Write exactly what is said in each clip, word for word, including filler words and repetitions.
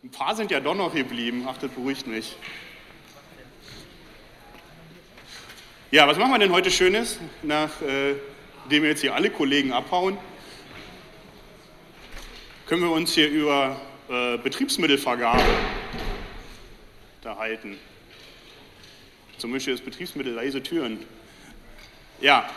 Ein paar sind ja doch noch geblieben, ach, das beruhigt mich. Ja, was machen wir denn heute Schönes, nachdem äh, wir jetzt hier alle Kollegen abhauen? Können wir uns hier über äh, Betriebsmittelvergabe unterhalten. Zum Beispiel das Betriebsmittel leise Türen. Ja,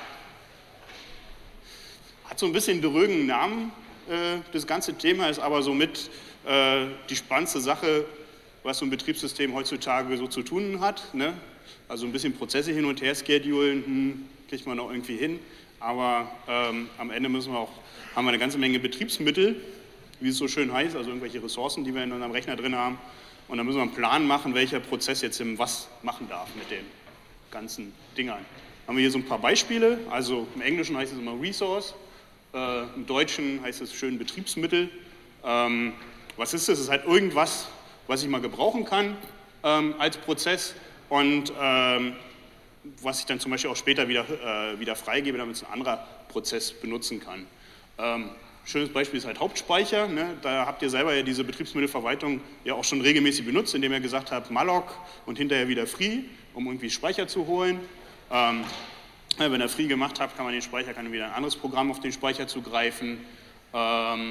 hat so ein bisschen drögen Namen, äh, das ganze Thema, ist aber somit äh, die spannendste Sache, was so ein Betriebssystem heutzutage so zu tun hat. Ne? Also ein bisschen Prozesse hin und her schedulen, hm, kriegt man auch irgendwie hin, aber ähm, am Ende müssen wir auch, haben wir eine ganze Menge Betriebsmittel, wie es so schön heißt, also irgendwelche Ressourcen, die wir in unserem Rechner drin haben. Und dann müssen wir einen Plan machen, welcher Prozess jetzt im was machen darf mit den ganzen Dingern. Haben wir hier so ein paar Beispiele, also im Englischen heißt es immer Resource, äh, im Deutschen heißt es schön Betriebsmittel. Ähm, was ist das? Es ist halt irgendwas, was ich mal gebrauchen kann ähm, als Prozess und ähm, was ich dann zum Beispiel auch später wieder, äh, wieder freigebe, damit es ein anderer Prozess benutzen kann. Ähm, schönes Beispiel ist halt Hauptspeicher. Ne? Da habt ihr selber ja diese Betriebsmittelverwaltung ja auch schon regelmäßig benutzt, indem ihr gesagt habt malloc und hinterher wieder free, um irgendwie Speicher zu holen. Ähm, wenn ihr free gemacht habt, kann man den Speicher, kann wieder ein anderes Programm auf den Speicher zugreifen. Ähm,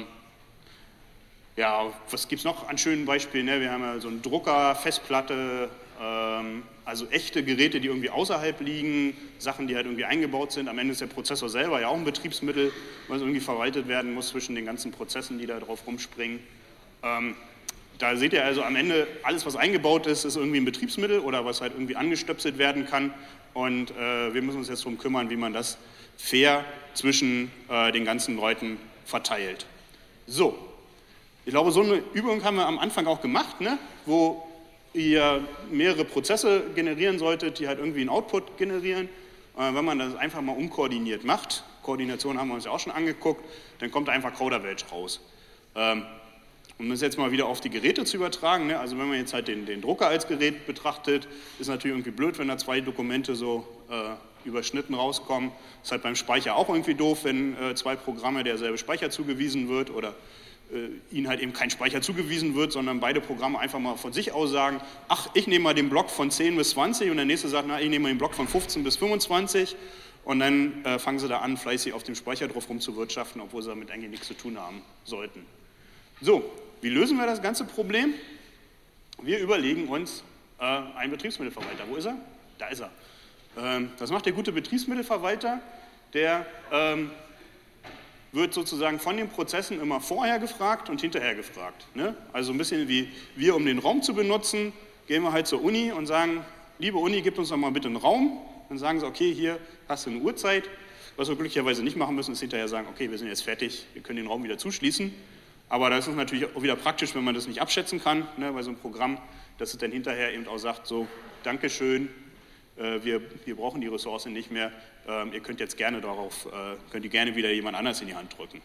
ja, was gibt es noch an schönen Beispielen? Ne? Wir haben ja so einen Drucker, Festplatte, ähm, also echte Geräte, die irgendwie außerhalb liegen, Sachen, die halt irgendwie eingebaut sind. Am Ende ist der Prozessor selber ja auch ein Betriebsmittel, was irgendwie verwaltet werden muss zwischen den ganzen Prozessen, die da drauf rumspringen. Ähm, da seht ihr also am Ende, alles was eingebaut ist, ist irgendwie ein Betriebsmittel oder was halt irgendwie angestöpselt werden kann. Und äh, wir müssen uns jetzt darum kümmern, wie man das fair zwischen äh, den ganzen Leuten verteilt. So, ich glaube, so eine Übung haben wir am Anfang auch gemacht, ne? Wo ihr mehrere Prozesse generieren solltet, die halt irgendwie einen Output generieren. Äh, wenn man das einfach mal unkoordiniert macht, Koordination haben wir uns ja auch schon angeguckt, dann kommt einfach Kauderwelsch raus. Ähm, Um das jetzt mal wieder auf die Geräte zu übertragen, ne? Also wenn man jetzt halt den, den Drucker als Gerät betrachtet, ist natürlich irgendwie blöd, wenn da zwei Dokumente so äh, überschnitten rauskommen. Ist halt beim Speicher auch irgendwie doof, wenn äh, zwei Programme derselbe Speicher zugewiesen wird oder äh, ihnen halt eben kein Speicher zugewiesen wird, sondern beide Programme einfach mal von sich aus sagen, ach, ich nehme mal den Block von zehn bis zwanzig und der nächste sagt, na, ich nehme mal den Block von fünfzehn bis fünfundzwanzig und dann äh, fangen sie da an, fleißig auf dem Speicher drauf rumzuwirtschaften, obwohl sie damit eigentlich nichts zu tun haben sollten. So, wie lösen wir das ganze Problem? Wir überlegen uns äh, einen Betriebsmittelverwalter. Wo ist er? Da ist er. Ähm, das macht der gute Betriebsmittelverwalter. Der ähm, wird sozusagen von den Prozessen immer vorher gefragt und hinterher gefragt. Ne? Also ein bisschen wie wir, um den Raum zu benutzen, gehen wir halt zur Uni und sagen, liebe Uni, gib uns doch mal bitte einen Raum. Dann sagen sie, okay, hier hast du eine Uhrzeit. Was wir glücklicherweise nicht machen müssen, ist hinterher sagen, okay, wir sind jetzt fertig, wir können den Raum wieder zuschließen. Aber das ist natürlich auch wieder praktisch, wenn man das nicht abschätzen kann, ne, bei so einem Programm, dass es dann hinterher eben auch sagt, so, Dankeschön, äh, wir, wir brauchen die Ressource nicht mehr, äh, ihr könnt jetzt gerne darauf, äh, könnt ihr gerne wieder jemand anders in die Hand drücken.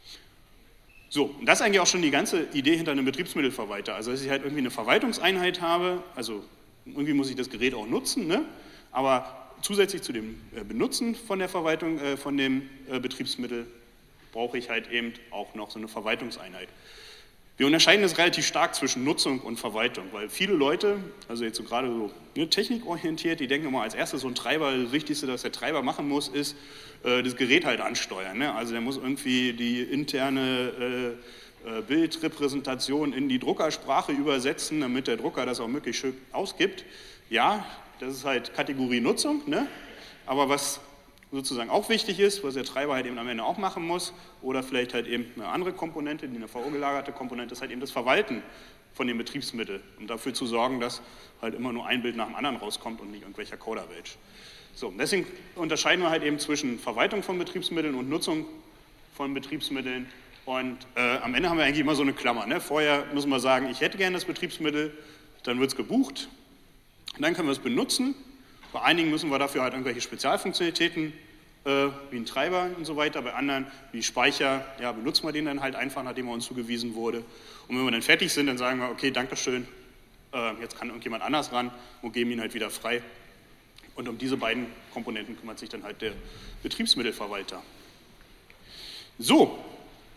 So, und das ist eigentlich auch schon die ganze Idee hinter einem Betriebsmittelverwalter, also dass ich halt irgendwie eine Verwaltungseinheit habe, also irgendwie muss ich das Gerät auch nutzen, ne, aber zusätzlich zu dem äh, Benutzen von der Verwaltung, äh, von dem äh, Betriebsmittel, brauche ich halt eben auch noch so eine Verwaltungseinheit. Wir unterscheiden das relativ stark zwischen Nutzung und Verwaltung, weil viele Leute, also jetzt so gerade so ne, technikorientiert, die denken immer als erstes so ein Treiber, das Wichtigste, was der Treiber machen muss, ist äh, das Gerät halt ansteuern. Ne? Also der muss irgendwie die interne äh, äh, Bildrepräsentation in die Druckersprache übersetzen, damit der Drucker das auch möglichst schön ausgibt. Ja, das ist halt Kategorie Nutzung, ne? Aber was sozusagen auch wichtig ist, was der Treiber halt eben am Ende auch machen muss, oder vielleicht halt eben eine andere Komponente, die eine vorgelagerte Komponente ist, halt eben das Verwalten von dem Betriebsmittel, um dafür zu sorgen, dass halt immer nur ein Bild nach dem anderen rauskommt und nicht irgendwelcher Kauderwelsch. So, deswegen unterscheiden wir halt eben zwischen Verwaltung von Betriebsmitteln und Nutzung von Betriebsmitteln und äh, am Ende haben wir eigentlich immer so eine Klammer. Ne? Vorher müssen wir sagen, ich hätte gerne das Betriebsmittel, dann wird es gebucht, dann können wir es benutzen. Bei einigen müssen wir dafür halt irgendwelche Spezialfunktionalitäten, äh, wie ein Treiber und so weiter. Bei anderen, wie Speicher, ja, benutzen wir den dann halt einfach, nachdem er uns zugewiesen wurde. Und wenn wir dann fertig sind, dann sagen wir, okay, Dankeschön, äh, jetzt kann irgendjemand anders ran und geben ihn halt wieder frei. Und um diese beiden Komponenten kümmert sich dann halt der Betriebsmittelverwalter. So,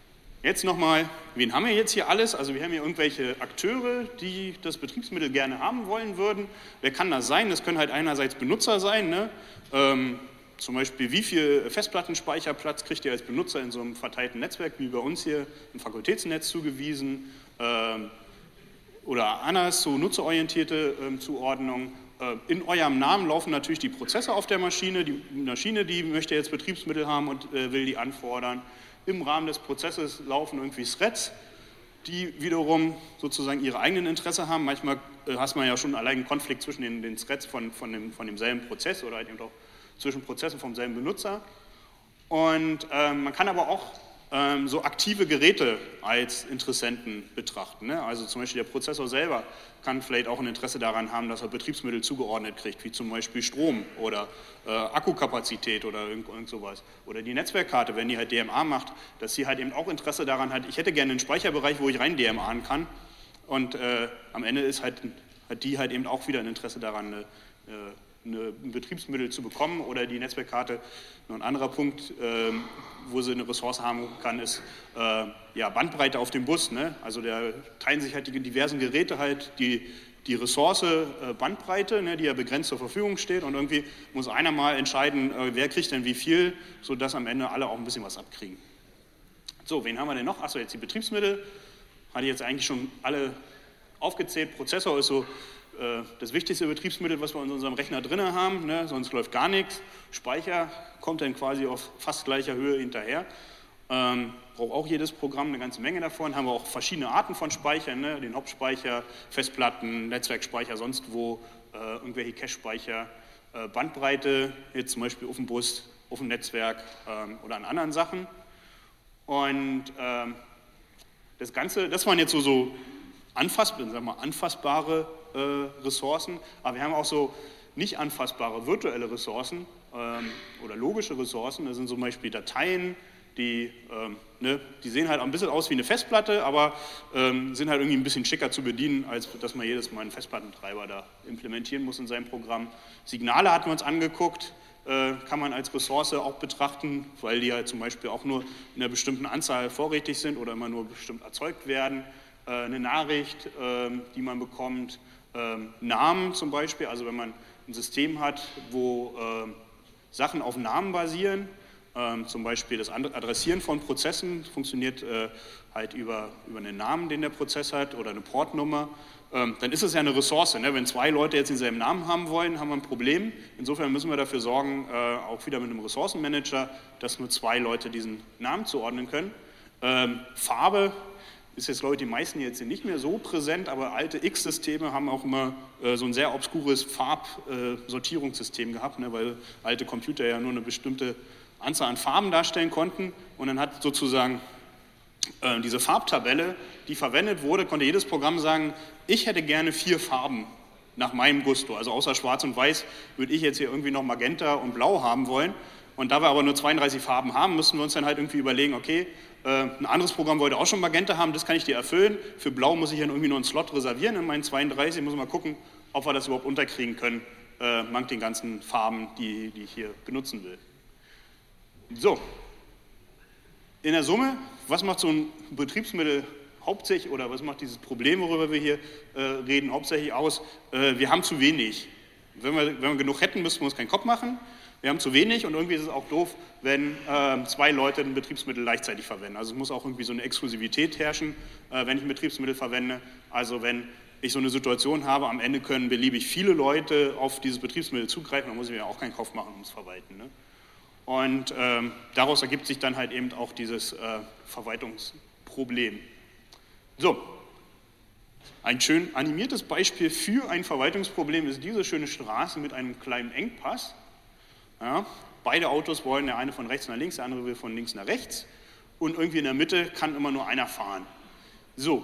Jetzt nochmal, wen haben wir jetzt hier alles? Also wir haben hier irgendwelche Akteure, die das Betriebsmittel gerne haben wollen würden. Wer kann das sein? Das können halt einerseits Benutzer sein, ne? ähm, zum Beispiel wie viel Festplattenspeicherplatz kriegt ihr als Benutzer in so einem verteilten Netzwerk, wie bei uns hier im Fakultätsnetz zugewiesen, ähm, oder anders, so nutzerorientierte ähm, Zuordnung. Äh, in eurem Namen laufen natürlich die Prozesse auf der Maschine. Die Maschine, die möchte jetzt Betriebsmittel haben und äh, will die anfordern. Im Rahmen des Prozesses laufen irgendwie Threads, die wiederum sozusagen ihre eigenen Interesse haben. Manchmal äh, hast man ja schon allein einen Konflikt zwischen den, den Threads von, von, dem, von demselben Prozess oder halt eben auch zwischen Prozessen vom selben Benutzer. Und ähm, man kann aber auch ähm, so aktive Geräte als Interessenten betrachten, ne? Also zum Beispiel der Prozessor selber kann vielleicht auch ein Interesse daran haben, dass er Betriebsmittel zugeordnet kriegt, wie zum Beispiel Strom oder äh, Akkukapazität oder irgend, irgend sowas. Oder die Netzwerkkarte, wenn die halt D M A macht, dass sie halt eben auch Interesse daran hat, ich hätte gerne einen Speicherbereich, wo ich rein D M A'n kann. Und äh, am Ende ist halt, hat die halt eben auch wieder ein Interesse daran, eine, eine, ein Betriebsmittel zu bekommen. Oder die Netzwerkkarte, noch ein anderer Punkt, äh, wo sie eine Ressource haben kann, ist äh, ja, Bandbreite auf dem Bus. Ne? Also da teilen sich halt die diversen Geräte halt die, die Ressource äh, Bandbreite, ne, die ja begrenzt zur Verfügung steht. Und irgendwie muss einer mal entscheiden, äh, wer kriegt denn wie viel, sodass am Ende alle auch ein bisschen was abkriegen. So, wen haben wir denn noch? Achso, jetzt die Betriebsmittel. Hatte ich jetzt eigentlich schon alle aufgezählt. Prozessor ist so äh, das wichtigste Betriebsmittel, was wir in unserem Rechner drin haben, ne? Sonst läuft gar nichts. Speicher kommt dann quasi auf fast gleicher Höhe hinterher. Ähm, braucht auch jedes Programm eine ganze Menge davon. Haben wir auch verschiedene Arten von Speichern, ne? Den Hauptspeicher, Festplatten, Netzwerkspeicher, sonst wo, äh, irgendwelche Cache-Speicher, äh, Bandbreite, jetzt zum Beispiel auf dem Bus, auf dem Netzwerk ähm, oder an anderen Sachen. Und ähm, das Ganze, das waren jetzt so, so anfassbare, sagen wir mal, anfassbare äh, Ressourcen, aber wir haben auch so nicht anfassbare virtuelle Ressourcen ähm, oder logische Ressourcen. Das sind zum Beispiel Dateien, die, ähm, ne, die sehen halt auch ein bisschen aus wie eine Festplatte, aber ähm, sind halt irgendwie ein bisschen schicker zu bedienen, als dass man jedes Mal einen Festplattentreiber da implementieren muss in seinem Programm. Signale hatten wir uns angeguckt. Kann man als Ressource auch betrachten, weil die halt zum Beispiel auch nur in einer bestimmten Anzahl vorrätig sind oder immer nur bestimmt erzeugt werden. Eine Nachricht, die man bekommt, Namen zum Beispiel, also wenn man ein System hat, wo Sachen auf Namen basieren, zum Beispiel das Adressieren von Prozessen funktioniert halt über, über einen Namen, den der Prozess hat oder eine Portnummer. Dann ist es ja eine Ressource. Ne? Wenn zwei Leute jetzt denselben Namen haben wollen, haben wir ein Problem. Insofern müssen wir dafür sorgen, äh, auch wieder mit einem Ressourcenmanager, dass nur zwei Leute diesen Namen zuordnen können. Ähm, Farbe ist jetzt, glaube ich, die meisten jetzt nicht mehr so präsent, aber alte X-Systeme haben auch immer äh, so ein sehr obskures Farbsortierungssystem äh, gehabt, ne? Weil alte Computer ja nur eine bestimmte Anzahl an Farben darstellen konnten. Und dann hat sozusagen äh, diese Farbtabelle, die verwendet wurde, konnte jedes Programm sagen, ich hätte gerne vier Farben nach meinem Gusto. Also außer Schwarz und Weiß würde ich jetzt hier irgendwie noch Magenta und Blau haben wollen. Und da wir aber nur zweiunddreißig Farben haben, müssen wir uns dann halt irgendwie überlegen, okay, äh, ein anderes Programm wollte auch schon Magenta haben, das kann ich dir erfüllen. Für Blau muss ich dann irgendwie nur einen Slot reservieren in meinen zweiunddreißig. Muss mal gucken, ob wir das überhaupt unterkriegen können, äh, mank den ganzen Farben, die, die ich hier benutzen will. So, in der Summe, was macht so ein Betriebsmittel hauptsächlich, oder was macht dieses Problem, worüber wir hier äh, reden, hauptsächlich aus? Äh, wir haben zu wenig. Wenn wir, wenn wir genug hätten, müssten wir uns keinen Kopf machen. Wir haben zu wenig und irgendwie ist es auch doof, wenn äh, zwei Leute ein Betriebsmittel gleichzeitig verwenden. Also es muss auch irgendwie so eine Exklusivität herrschen, äh, wenn ich ein Betriebsmittel verwende. Also wenn ich so eine Situation habe, am Ende können beliebig viele Leute auf dieses Betriebsmittel zugreifen, dann muss ich mir auch keinen Kopf machen ums Verwalten. Ne? Und ähm, daraus ergibt sich dann halt eben auch dieses äh, Verwaltungsproblem. So, ein schön animiertes Beispiel für ein Verwaltungsproblem ist diese schöne Straße mit einem kleinen Engpass. Ja, beide Autos wollen, der eine von rechts nach links, der andere will von links nach rechts. Und irgendwie in der Mitte kann immer nur einer fahren. So,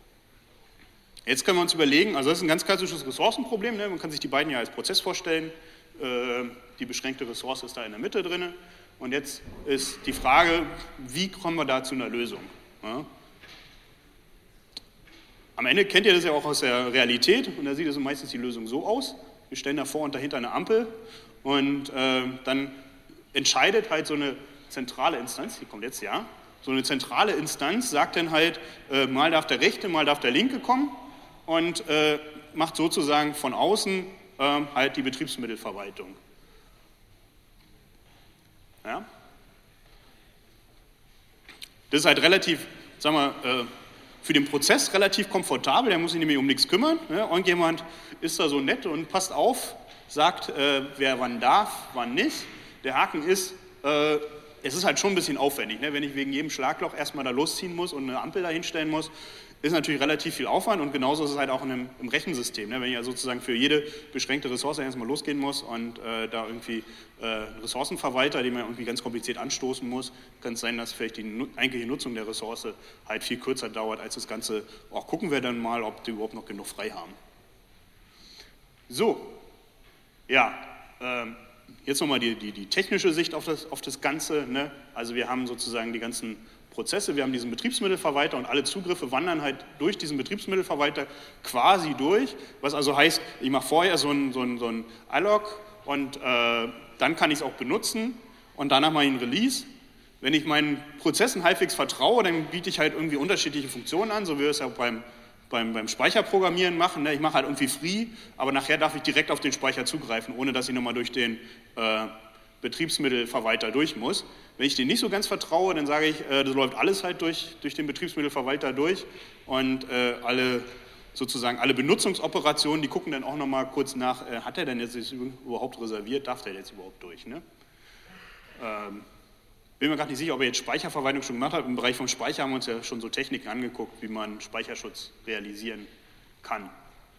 jetzt können wir uns überlegen, also das ist ein ganz klassisches Ressourcenproblem, ne? Man kann sich die beiden ja als Prozess vorstellen. Äh, die beschränkte Ressource ist da in der Mitte drin. Und jetzt ist die Frage, wie kommen wir da zu einer Lösung? Ja? Am Ende kennt ihr das ja auch aus der Realität und da sieht es meistens die Lösung so aus. Wir stellen davor und dahinter eine Ampel und äh, dann entscheidet halt so eine zentrale Instanz, die kommt jetzt ja, so eine zentrale Instanz sagt dann halt, äh, mal darf der Rechte, mal darf der Linke kommen und äh, macht sozusagen von außen äh, halt die Betriebsmittelverwaltung. Ja? Das ist halt relativ, sagen wir, äh, für den Prozess relativ komfortabel, der muss sich nämlich um nichts kümmern. Ne? Irgendjemand ist da so nett und passt auf, sagt, äh, wer wann darf, wann nicht. Der Haken ist, äh, es ist halt schon ein bisschen aufwendig, ne? Wenn ich wegen jedem Schlagloch erstmal da losziehen muss und eine Ampel da hinstellen muss, ist natürlich relativ viel Aufwand und genauso ist es halt auch in einem, im Rechensystem. Ne? Wenn ich ja sozusagen für jede beschränkte Ressource erstmal losgehen muss und äh, da irgendwie äh, Ressourcenverwalter, die man irgendwie ganz kompliziert anstoßen muss, kann es sein, dass vielleicht die eigentliche Nutzung der Ressource halt viel kürzer dauert als das Ganze. Auch gucken wir dann mal, ob die überhaupt noch genug frei haben. So, ja, ähm, jetzt nochmal die, die, die technische Sicht auf das, auf das Ganze. Ne? Also wir haben sozusagen die ganzen Prozesse, wir haben diesen Betriebsmittelverwalter und alle Zugriffe wandern halt durch diesen Betriebsmittelverwalter quasi durch, was also heißt, ich mache vorher so ein, so ein, so ein Alloc und äh, dann kann ich es auch benutzen und danach mache ich einen Release. Wenn ich meinen Prozessen halbwegs vertraue, dann biete ich halt irgendwie unterschiedliche Funktionen an, so wie wir es ja beim, beim, beim Speicherprogrammieren machen. Ne? Ich mache halt irgendwie free, aber nachher darf ich direkt auf den Speicher zugreifen, ohne dass ich nochmal durch den äh, Betriebsmittelverwalter durch muss. Wenn ich den nicht so ganz vertraue, dann sage ich, äh, das läuft alles halt durch, durch den Betriebsmittelverwalter durch und äh, alle, sozusagen alle Benutzungsoperationen, die gucken dann auch nochmal kurz nach, äh, hat er denn jetzt überhaupt reserviert, darf der jetzt überhaupt durch? Ne? Ähm, bin mir gerade nicht sicher, ob er jetzt Speicherverwaltung schon gemacht hat. Im Bereich vom Speicher haben wir uns ja schon so Techniken angeguckt, wie man Speicherschutz realisieren kann.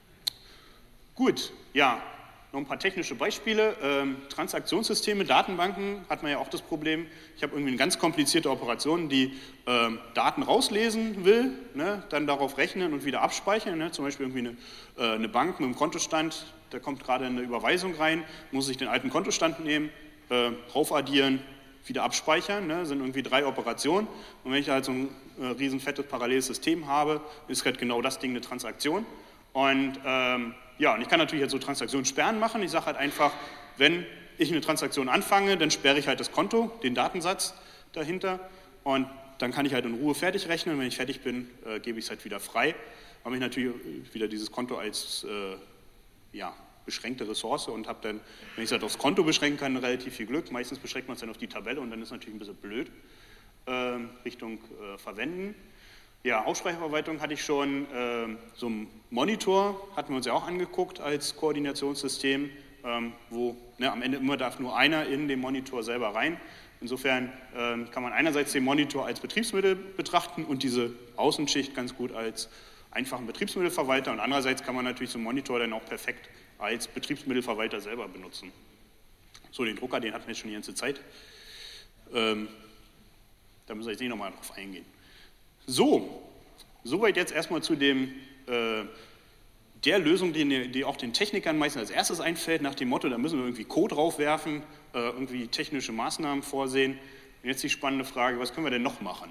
Gut, ja. Noch ein paar technische Beispiele. Ähm, Transaktionssysteme, Datenbanken hat man ja auch das Problem. Ich habe irgendwie eine ganz komplizierte Operation, die ähm, Daten rauslesen will, ne, dann darauf rechnen und wieder abspeichern. Ne, zum Beispiel irgendwie eine, äh, eine Bank mit einem Kontostand, da kommt gerade eine Überweisung rein, muss ich den alten Kontostand nehmen, äh, raufaddieren, wieder abspeichern. Ne, sind irgendwie drei Operationen. Und wenn ich halt so ein äh, riesen fettes paralleles System habe, ist halt genau das Ding eine Transaktion. Und ähm, ja, und ich kann natürlich jetzt so Transaktionssperren machen. Ich sage halt einfach, wenn ich eine Transaktion anfange, dann sperre ich halt das Konto, den Datensatz dahinter und dann kann ich halt in Ruhe fertig rechnen. Wenn ich fertig bin, äh, gebe ich es halt wieder frei. Habe ich natürlich wieder dieses Konto als äh, ja, beschränkte Ressource und habe dann, wenn ich es halt aufs Konto beschränken kann, relativ viel Glück. Meistens beschränkt man es dann auf die Tabelle und dann ist es natürlich ein bisschen blöd, äh, Richtung äh, Verwenden. Ja, Hauptspeicherverwaltung hatte ich schon, äh, so ein Monitor hatten wir uns ja auch angeguckt als Koordinationssystem, ähm, wo ne, am Ende immer darf nur einer in den Monitor selber rein. Insofern äh, kann man einerseits den Monitor als Betriebsmittel betrachten und diese Außenschicht ganz gut als einfachen Betriebsmittelverwalter und andererseits kann man natürlich so einen Monitor dann auch perfekt als Betriebsmittelverwalter selber benutzen. So, den Drucker, den hatten wir jetzt schon die ganze Zeit. Ähm, da müssen wir jetzt nicht nochmal drauf eingehen. So, soweit jetzt erstmal zu dem, äh, der Lösung, die, die auch den Technikern meistens als erstes einfällt, nach dem Motto, da müssen wir irgendwie Code draufwerfen, äh, irgendwie technische Maßnahmen vorsehen. Und jetzt die spannende Frage, was können wir denn noch machen?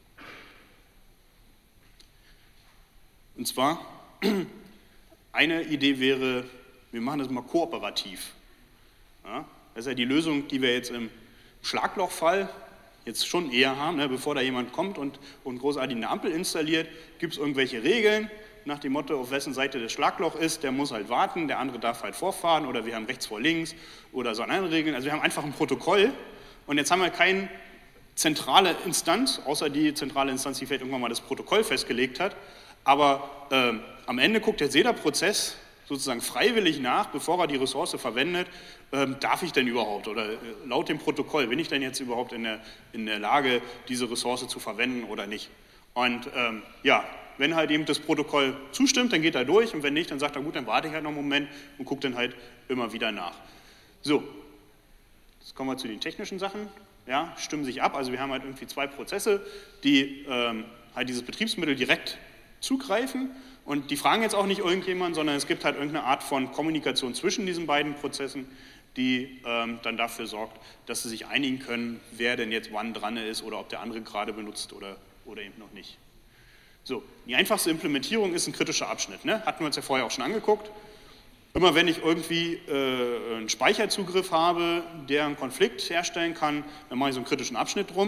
Und zwar, eine Idee wäre, wir machen das mal kooperativ. Ja, das ist ja die Lösung, die wir jetzt im Schlaglochfall jetzt schon eher haben, ne, bevor da jemand kommt und, und großartig eine Ampel installiert, gibt es irgendwelche Regeln, nach dem Motto, auf wessen Seite das Schlagloch ist, der muss halt warten, der andere darf halt vorfahren oder wir haben rechts vor links oder so andere Regeln. Also wir haben einfach ein Protokoll und jetzt haben wir keine zentrale Instanz, außer die zentrale Instanz, die vielleicht irgendwann mal das Protokoll festgelegt hat, aber äh, am Ende guckt jetzt jeder Prozess sozusagen freiwillig nach, bevor er die Ressource verwendet, ähm, darf ich denn überhaupt oder äh, laut dem Protokoll, bin ich denn jetzt überhaupt in der, in der Lage, diese Ressource zu verwenden oder nicht. Und ähm, ja, wenn halt eben das Protokoll zustimmt, dann geht er durch und wenn nicht, dann sagt er, gut, dann warte ich halt noch einen Moment und gucke dann halt immer wieder nach. So, jetzt kommen wir zu den technischen Sachen. Ja, stimmen sich ab, also wir haben halt irgendwie zwei Prozesse, die ähm, halt dieses Betriebsmittel direkt zugreifen. Und die fragen jetzt auch nicht irgendjemand, sondern es gibt halt irgendeine Art von Kommunikation zwischen diesen beiden Prozessen, die ähm, dann dafür sorgt, dass sie sich einigen können, wer denn jetzt wann dran ist oder ob der andere gerade benutzt oder, oder eben noch nicht. So, die einfachste Implementierung ist ein kritischer Abschnitt. Ne? Hatten wir uns ja vorher auch schon angeguckt. Immer wenn ich irgendwie äh, einen Speicherzugriff habe, der einen Konflikt herstellen kann, dann mache ich so einen kritischen Abschnitt drum.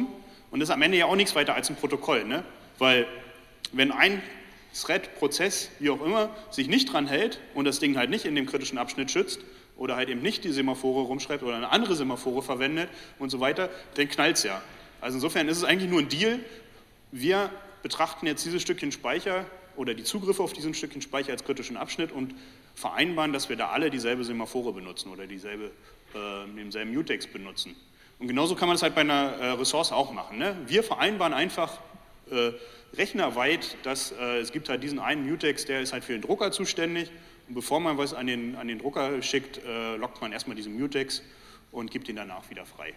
Und das ist am Ende ja auch nichts weiter als ein Protokoll, ne? Weil wenn ein Thread, Prozess, wie auch immer, sich nicht dran hält und das Ding halt nicht in dem kritischen Abschnitt schützt oder halt eben nicht die Semaphore rumschreibt oder eine andere Semaphore verwendet und so weiter, dann knallt es ja. Also insofern ist es eigentlich nur ein Deal. Wir betrachten jetzt dieses Stückchen Speicher oder die Zugriffe auf diesen Stückchen Speicher als kritischen Abschnitt und vereinbaren, dass wir da alle dieselbe Semaphore benutzen oder dieselbe, äh, denselben Mutex benutzen. Und genauso kann man das halt bei einer äh, Ressource auch machen. Ne? Wir vereinbaren einfach äh, rechnerweit, dass äh, es gibt halt diesen einen Mutex, der ist halt für den Drucker zuständig. Und bevor man was an den, an den Drucker schickt, äh, lockt man erstmal diesen Mutex und gibt ihn danach wieder frei.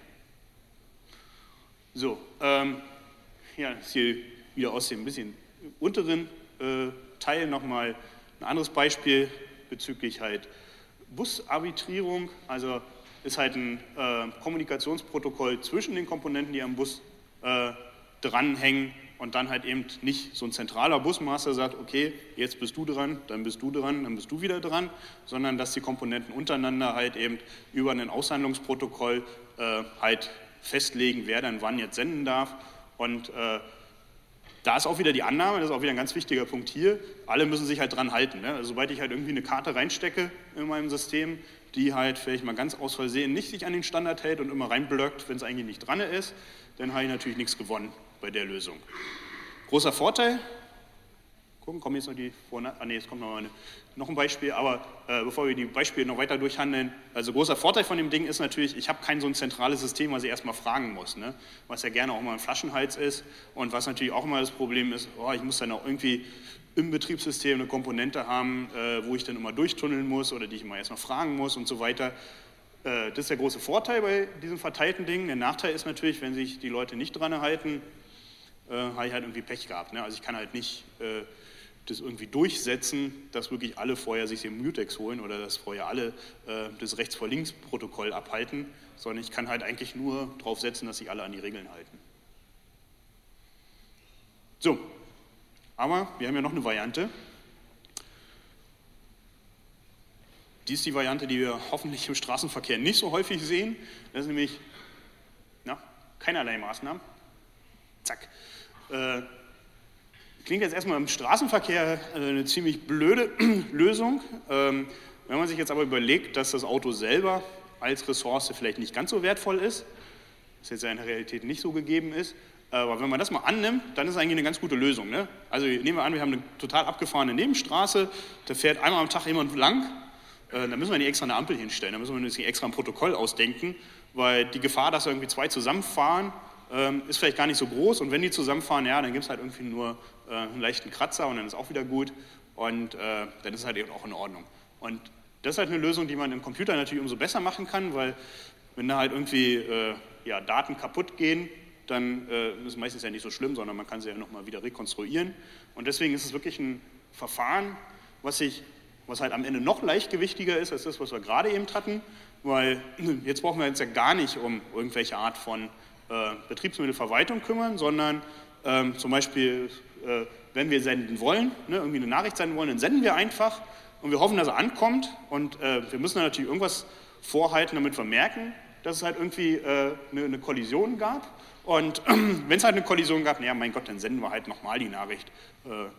So, ähm, ja, ist hier wieder aus dem bisschen unteren äh, Teil nochmal ein anderes Beispiel bezüglich halt Busarbitrierung. Also ist halt ein äh, Kommunikationsprotokoll zwischen den Komponenten, die am Bus äh, dranhängen und dann halt eben nicht so ein zentraler Busmaster sagt, okay, jetzt bist du dran, dann bist du dran, dann bist du wieder dran, sondern dass die Komponenten untereinander halt eben über ein Aushandlungsprotokoll äh, halt festlegen, wer dann wann jetzt senden darf. Und äh, da ist auch wieder die Annahme, das ist auch wieder ein ganz wichtiger Punkt hier, alle müssen sich halt dran halten. Ne? Also sobald ich halt irgendwie eine Karte reinstecke in meinem System, die halt vielleicht mal ganz aus Versehen nicht sich an den Standard hält und immer reinblockt, wenn es eigentlich nicht dran ist, dann habe ich natürlich nichts gewonnen bei der Lösung. Großer Vorteil, gucken, kommen jetzt noch die Vorne, ah nee, jetzt kommt noch, eine, noch ein Beispiel, aber äh, bevor wir die Beispiele noch weiter durchhandeln, also großer Vorteil von dem Ding ist natürlich, ich habe kein so ein zentrales System, was ich erstmal fragen muss, ne? Was ja gerne auch mal ein Flaschenhals ist und was natürlich auch immer das Problem ist, oh, ich muss dann auch irgendwie im Betriebssystem eine Komponente haben, äh, wo ich dann immer durchtunneln muss oder die ich immer erstmal fragen muss und so weiter. Äh, das ist der große Vorteil bei diesem verteilten Ding. Der Nachteil ist natürlich, wenn sich die Leute nicht dran halten, äh, habe ich halt irgendwie Pech gehabt. Ne? Also ich kann halt nicht äh, das irgendwie durchsetzen, dass wirklich alle vorher sich den Mutex holen oder dass vorher alle äh, das Rechts-vor-Links-Protokoll abhalten, sondern ich kann halt eigentlich nur darauf setzen, dass sich alle an die Regeln halten. So, aber wir haben ja noch eine Variante. Die ist die Variante, die wir hoffentlich im Straßenverkehr nicht so häufig sehen. Das ist nämlich na, keinerlei Maßnahmen. Zack. Äh, klingt jetzt erstmal im Straßenverkehr eine ziemlich blöde Lösung. Ähm, wenn man sich jetzt aber überlegt, dass das Auto selber als Ressource vielleicht nicht ganz so wertvoll ist, was jetzt ja in der Realität nicht so gegeben ist, aber wenn man das mal annimmt, dann ist es eigentlich eine ganz gute Lösung. Ne? Also nehmen wir an, wir haben eine total abgefahrene Nebenstraße, da fährt einmal am Tag jemand lang, äh, da müssen wir nicht extra eine Ampel hinstellen, da müssen wir nicht extra ein Protokoll ausdenken, weil die Gefahr, dass irgendwie zwei zusammenfahren, ähm, ist vielleicht gar nicht so groß und wenn die zusammenfahren, ja, dann gibt es halt irgendwie nur äh, einen leichten Kratzer und dann ist auch wieder gut und äh, dann ist es halt eben auch in Ordnung. Und das ist halt eine Lösung, die man im Computer natürlich umso besser machen kann, weil wenn da halt irgendwie äh, ja, Daten kaputt gehen, dann äh, ist es meistens ja nicht so schlimm, sondern man kann sie ja nochmal wieder rekonstruieren. Und deswegen ist es wirklich ein Verfahren, was, sich, was halt am Ende noch leichtgewichtiger ist als das, was wir gerade eben hatten, weil jetzt brauchen wir uns ja gar nicht um irgendwelche Art von äh, Betriebsmittelverwaltung kümmern, sondern ähm, zum Beispiel, äh, wenn wir senden wollen, ne, irgendwie eine Nachricht senden wollen, dann senden wir einfach und wir hoffen, dass er ankommt und äh, wir müssen dann natürlich irgendwas vorhalten, damit wir merken, dass es halt irgendwie äh, eine, eine Kollision gab. Und äh, wenn es halt eine Kollision gab, naja, mein Gott, dann senden wir halt nochmal die Nachricht. Äh,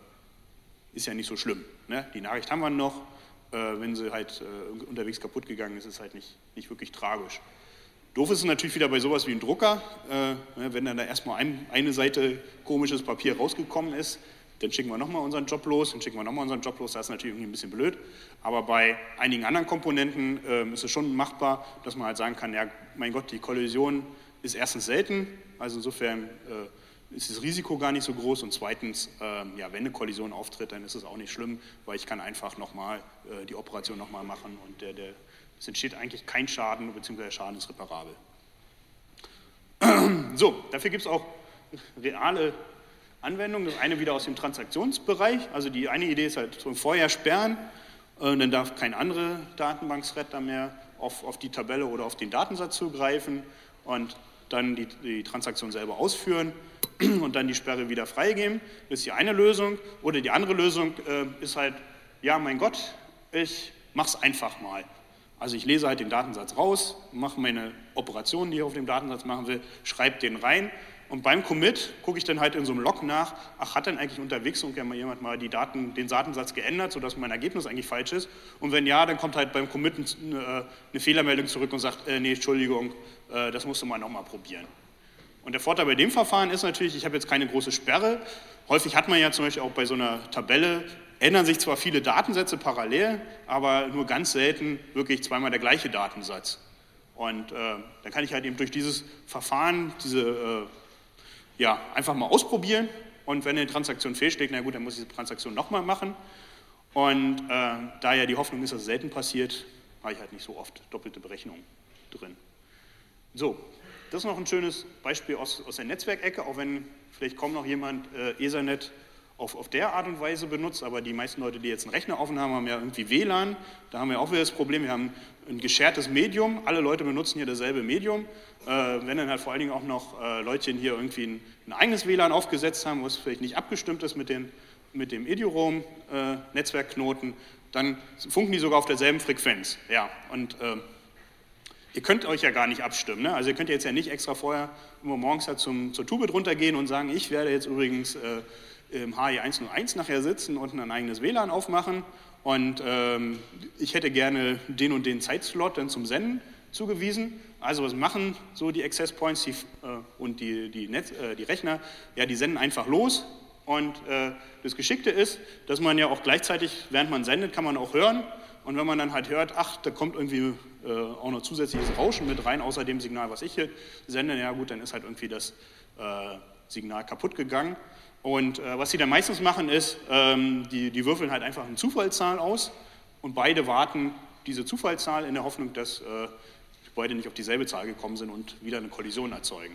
ist ja nicht so schlimm. Ne? Die Nachricht haben wir noch. Äh, wenn sie halt äh, unterwegs kaputt gegangen ist, ist es halt nicht, nicht wirklich tragisch. Doof ist es natürlich wieder bei sowas wie einem Drucker. Äh, wenn dann da erstmal ein, eine Seite komisches Papier rausgekommen ist, dann schicken wir nochmal unseren Job los, dann schicken wir nochmal unseren Job los. Das ist natürlich irgendwie ein bisschen blöd. Aber bei einigen anderen Komponenten äh, ist es schon machbar, dass man halt sagen kann, ja, mein Gott, die Kollision ist erstens selten, also insofern äh, ist das Risiko gar nicht so groß und zweitens, äh, ja, wenn eine Kollision auftritt, dann ist es auch nicht schlimm, weil ich kann einfach nochmal äh, die Operation nochmal machen und der, der, es entsteht eigentlich kein Schaden, beziehungsweise der Schaden ist reparabel. So, dafür gibt es auch reale Anwendungen. Das eine wieder aus dem Transaktionsbereich, also die eine Idee ist halt so vorher sperren, äh, dann darf kein anderer Datenbank-Thread da mehr auf, auf die Tabelle oder auf den Datensatz zugreifen und dann die, die Transaktion selber ausführen und dann die Sperre wieder freigeben. Das ist die eine Lösung. Oder die andere Lösung äh, ist halt, ja, mein Gott, ich mache es einfach mal. Also ich lese halt den Datensatz raus, mache meine Operationen, die ich auf dem Datensatz machen will, schreibe den rein Und beim Commit gucke ich dann halt in so einem Log nach, ach, hat denn eigentlich unterwegs jemand mal die Daten, den Datensatz geändert, sodass mein Ergebnis eigentlich falsch ist? Und wenn ja, dann kommt halt beim Commit eine, eine Fehlermeldung zurück und sagt, äh, nee, Entschuldigung, äh, das musst du mal nochmal probieren. Und der Vorteil bei dem Verfahren ist natürlich, ich habe jetzt keine große Sperre. Häufig hat man ja zum Beispiel auch bei so einer Tabelle, ändern sich zwar viele Datensätze parallel, aber nur ganz selten wirklich zweimal der gleiche Datensatz. Und äh, dann kann ich halt eben durch dieses Verfahren diese äh, ja, einfach mal ausprobieren und wenn eine Transaktion fehlschlägt, na gut, dann muss ich diese Transaktion nochmal machen. Und äh, da ja die Hoffnung ist, dass es selten passiert, habe ich halt nicht so oft doppelte Berechnungen drin. So, das ist noch ein schönes Beispiel aus, aus der Netzwerkecke, auch wenn vielleicht kaum noch jemand äh, Ethernet auf, auf der Art und Weise benutzt, aber die meisten Leute, die jetzt einen Rechner offen haben, haben ja irgendwie W L A N. Da haben wir auch wieder das Problem, wir haben ein geschertes Medium, alle Leute benutzen hier dasselbe Medium. Äh, wenn dann halt vor allen Dingen auch noch äh, Leutchen hier irgendwie ein, ein eigenes W L A N aufgesetzt haben, was vielleicht nicht abgestimmt ist mit, den, mit dem Eduroam-Netzwerkknoten, äh, dann funken die sogar auf derselben Frequenz. Ja, und äh, ihr könnt euch ja gar nicht abstimmen. Ne? Also ihr könnt jetzt ja nicht extra vorher immer morgens halt zum, zur Tube drunter gehen und sagen, ich werde jetzt übrigens äh, im H E eins null eins nachher sitzen und ein eigenes W L A N aufmachen und ähm, ich hätte gerne den und den Zeitslot dann zum Senden zugewiesen. Also was machen so die Access Points die, äh, und die, die, Netz, äh, die Rechner? Ja, die senden einfach los und äh, das Geschickte ist, dass man ja auch gleichzeitig, während man sendet, kann man auch hören und wenn man dann halt hört, ach, da kommt irgendwie äh, auch noch zusätzliches Rauschen mit rein, außer dem Signal, was ich hier sende, ja gut, dann ist halt irgendwie das äh, Signal kaputt gegangen. Und äh, was sie dann meistens machen ist, ähm, die, die würfeln halt einfach eine Zufallszahl aus und beide warten diese Zufallszahl in der Hoffnung, dass äh, beide nicht auf dieselbe Zahl gekommen sind und wieder eine Kollision erzeugen.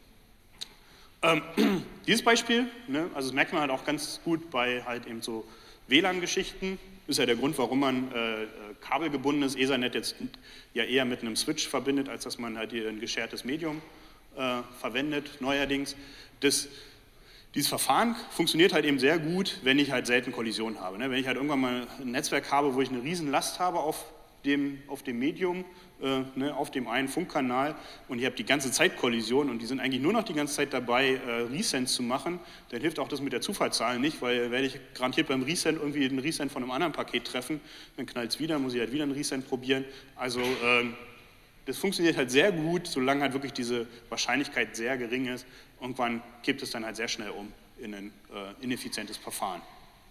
Ähm, dieses Beispiel, ne, also das merkt man halt auch ganz gut bei halt eben so W L A N-Geschichten, ist ja der Grund, warum man äh, kabelgebundenes Ethernet jetzt ja eher mit einem Switch verbindet, als dass man halt hier ein geschertes Medium äh, verwendet, neuerdings. Das Dieses Verfahren funktioniert halt eben sehr gut, wenn ich halt selten Kollisionen habe. Wenn ich halt irgendwann mal ein Netzwerk habe, wo ich eine riesen Last habe auf dem, auf dem Medium, äh, ne, auf dem einen Funkkanal und ich habe die ganze Zeit Kollisionen und die sind eigentlich nur noch die ganze Zeit dabei, äh, Resends zu machen, dann hilft auch das mit der Zufallszahl nicht, weil werde ich garantiert beim Resend irgendwie einen Resend von einem anderen Paket treffen, dann knallt es wieder, muss ich halt wieder einen Resend probieren. Also äh, das funktioniert halt sehr gut, solange halt wirklich diese Wahrscheinlichkeit sehr gering ist. Irgendwann kippt es dann halt sehr schnell um in ein äh, ineffizientes Verfahren.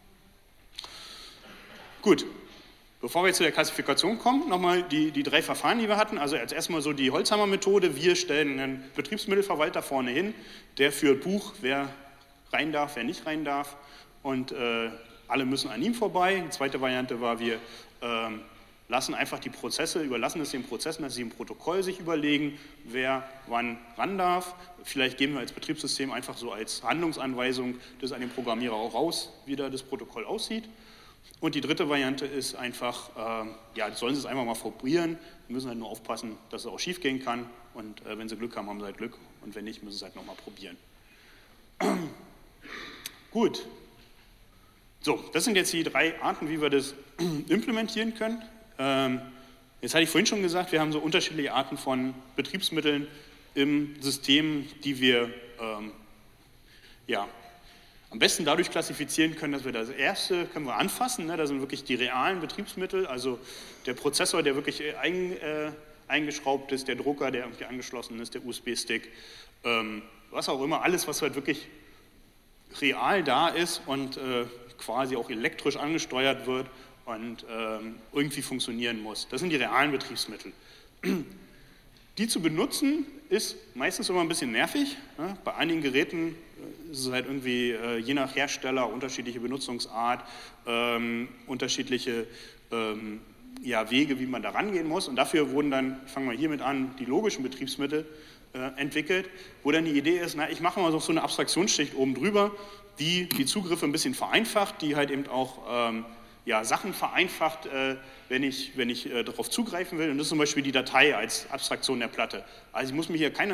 Gut, bevor wir jetzt zu der Klassifikation kommen, nochmal die, die drei Verfahren, die wir hatten. Also als erstmal so die Holzhammer-Methode. Wir stellen einen Betriebsmittelverwalter vorne hin, der führt Buch, wer rein darf, wer nicht rein darf. Und äh, alle müssen an ihm vorbei. Die zweite Variante war, wir äh, lassen einfach die Prozesse, überlassen es den Prozessen, dass sie im Protokoll sich überlegen, wer wann ran darf. Vielleicht geben wir als Betriebssystem einfach so als Handlungsanweisung das an den Programmierer auch raus, wie da das Protokoll aussieht. Und die dritte Variante ist einfach, äh, ja, sollen sie es einfach mal probieren, wir müssen halt nur aufpassen, dass es auch schief gehen kann und äh, wenn sie Glück haben, haben sie halt Glück und wenn nicht, müssen sie es halt nochmal probieren. Gut. So, das sind jetzt die drei Arten, wie wir das implementieren können. Ähm, jetzt hatte ich vorhin schon gesagt, wir haben so unterschiedliche Arten von Betriebsmitteln im System, die wir ähm, ja, am besten dadurch klassifizieren können, dass wir das erste können wir anfassen, ne? Da sind wirklich die realen Betriebsmittel, also der Prozessor, der wirklich ein, äh, eingeschraubt ist, der Drucker, der irgendwie angeschlossen ist, der U S B-Stick, ähm, was auch immer, alles, was halt wirklich real da ist und äh, quasi auch elektrisch angesteuert wird und ähm, irgendwie funktionieren muss. Das sind die realen Betriebsmittel. Die zu benutzen ist meistens immer ein bisschen nervig. Ne? Bei einigen Geräten ist es halt irgendwie äh, je nach Hersteller unterschiedliche Benutzungsart, ähm, unterschiedliche ähm, ja, Wege, wie man da rangehen muss. Und dafür wurden dann, ich fange mal hiermit an, die logischen Betriebsmittel äh, entwickelt, wo dann die Idee ist, na, ich mache mal so eine Abstraktionsschicht oben drüber, die die Zugriffe ein bisschen vereinfacht, die halt eben auch ähm, ja, Sachen vereinfacht, äh, wenn ich, wenn ich äh, darauf zugreifen will. Und das ist zum Beispiel die Datei als Abstraktion der Platte. Also ich muss mir hier keine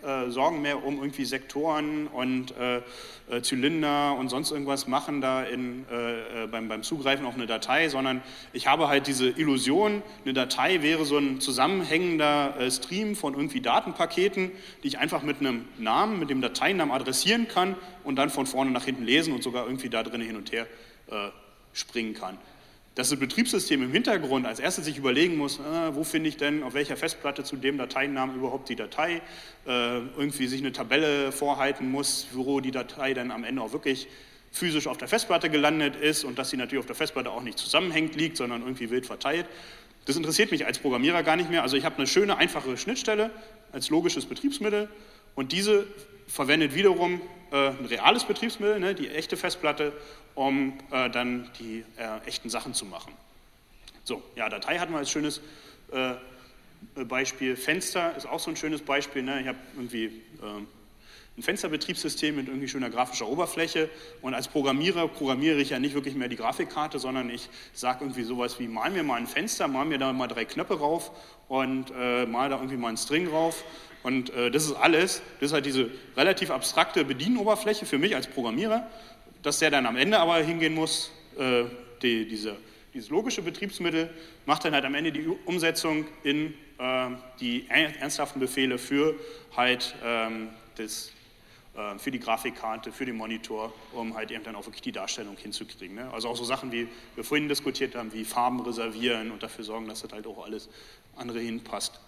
äh, Sorgen mehr um irgendwie Sektoren und äh, äh, Zylinder und sonst irgendwas machen da in, äh, beim, beim Zugreifen auf eine Datei, sondern ich habe halt diese Illusion, eine Datei wäre so ein zusammenhängender äh, Stream von irgendwie Datenpaketen, die ich einfach mit einem Namen, mit dem Dateinamen adressieren kann und dann von vorne nach hinten lesen und sogar irgendwie da drin hin und her äh, springen kann. Dass das Betriebssystem im Hintergrund als erstes sich überlegen muss, äh, wo finde ich denn auf welcher Festplatte zu dem Dateinamen überhaupt die Datei, äh, irgendwie sich eine Tabelle vorhalten muss, wo die Datei dann am Ende auch wirklich physisch auf der Festplatte gelandet ist und dass sie natürlich auf der Festplatte auch nicht zusammenhängend liegt, sondern irgendwie wild verteilt. Das interessiert mich als Programmierer gar nicht mehr. Also ich habe eine schöne, einfache Schnittstelle als logisches Betriebsmittel und diese verwendet wiederum äh, ein reales Betriebsmittel, ne, die echte Festplatte, um äh, dann die äh, echten Sachen zu machen. So, ja, Datei hatten wir als schönes äh, Beispiel. Fenster ist auch so ein schönes Beispiel. Ne? Ich habe irgendwie äh, ein Fensterbetriebssystem mit irgendwie schöner grafischer Oberfläche und als Programmierer programmiere ich ja nicht wirklich mehr die Grafikkarte, sondern ich sage irgendwie sowas wie, mal mir mal ein Fenster, mal mir da mal drei Knöpfe rauf und äh, mal da irgendwie mal einen String rauf. Und äh, das ist alles, das ist halt diese relativ abstrakte Bedienoberfläche für mich als Programmierer, dass der dann am Ende aber hingehen muss, äh, die, diese, dieses logische Betriebsmittel macht dann halt am Ende die Umsetzung in äh, die ernsthaften Befehle für halt ähm, das, äh, für die Grafikkarte, für den Monitor, um halt eben dann auch wirklich die Darstellung hinzukriegen. Ne? Also auch so Sachen, wie wir vorhin diskutiert haben, wie Farben reservieren und dafür sorgen, dass das halt auch alles andere hinpasst.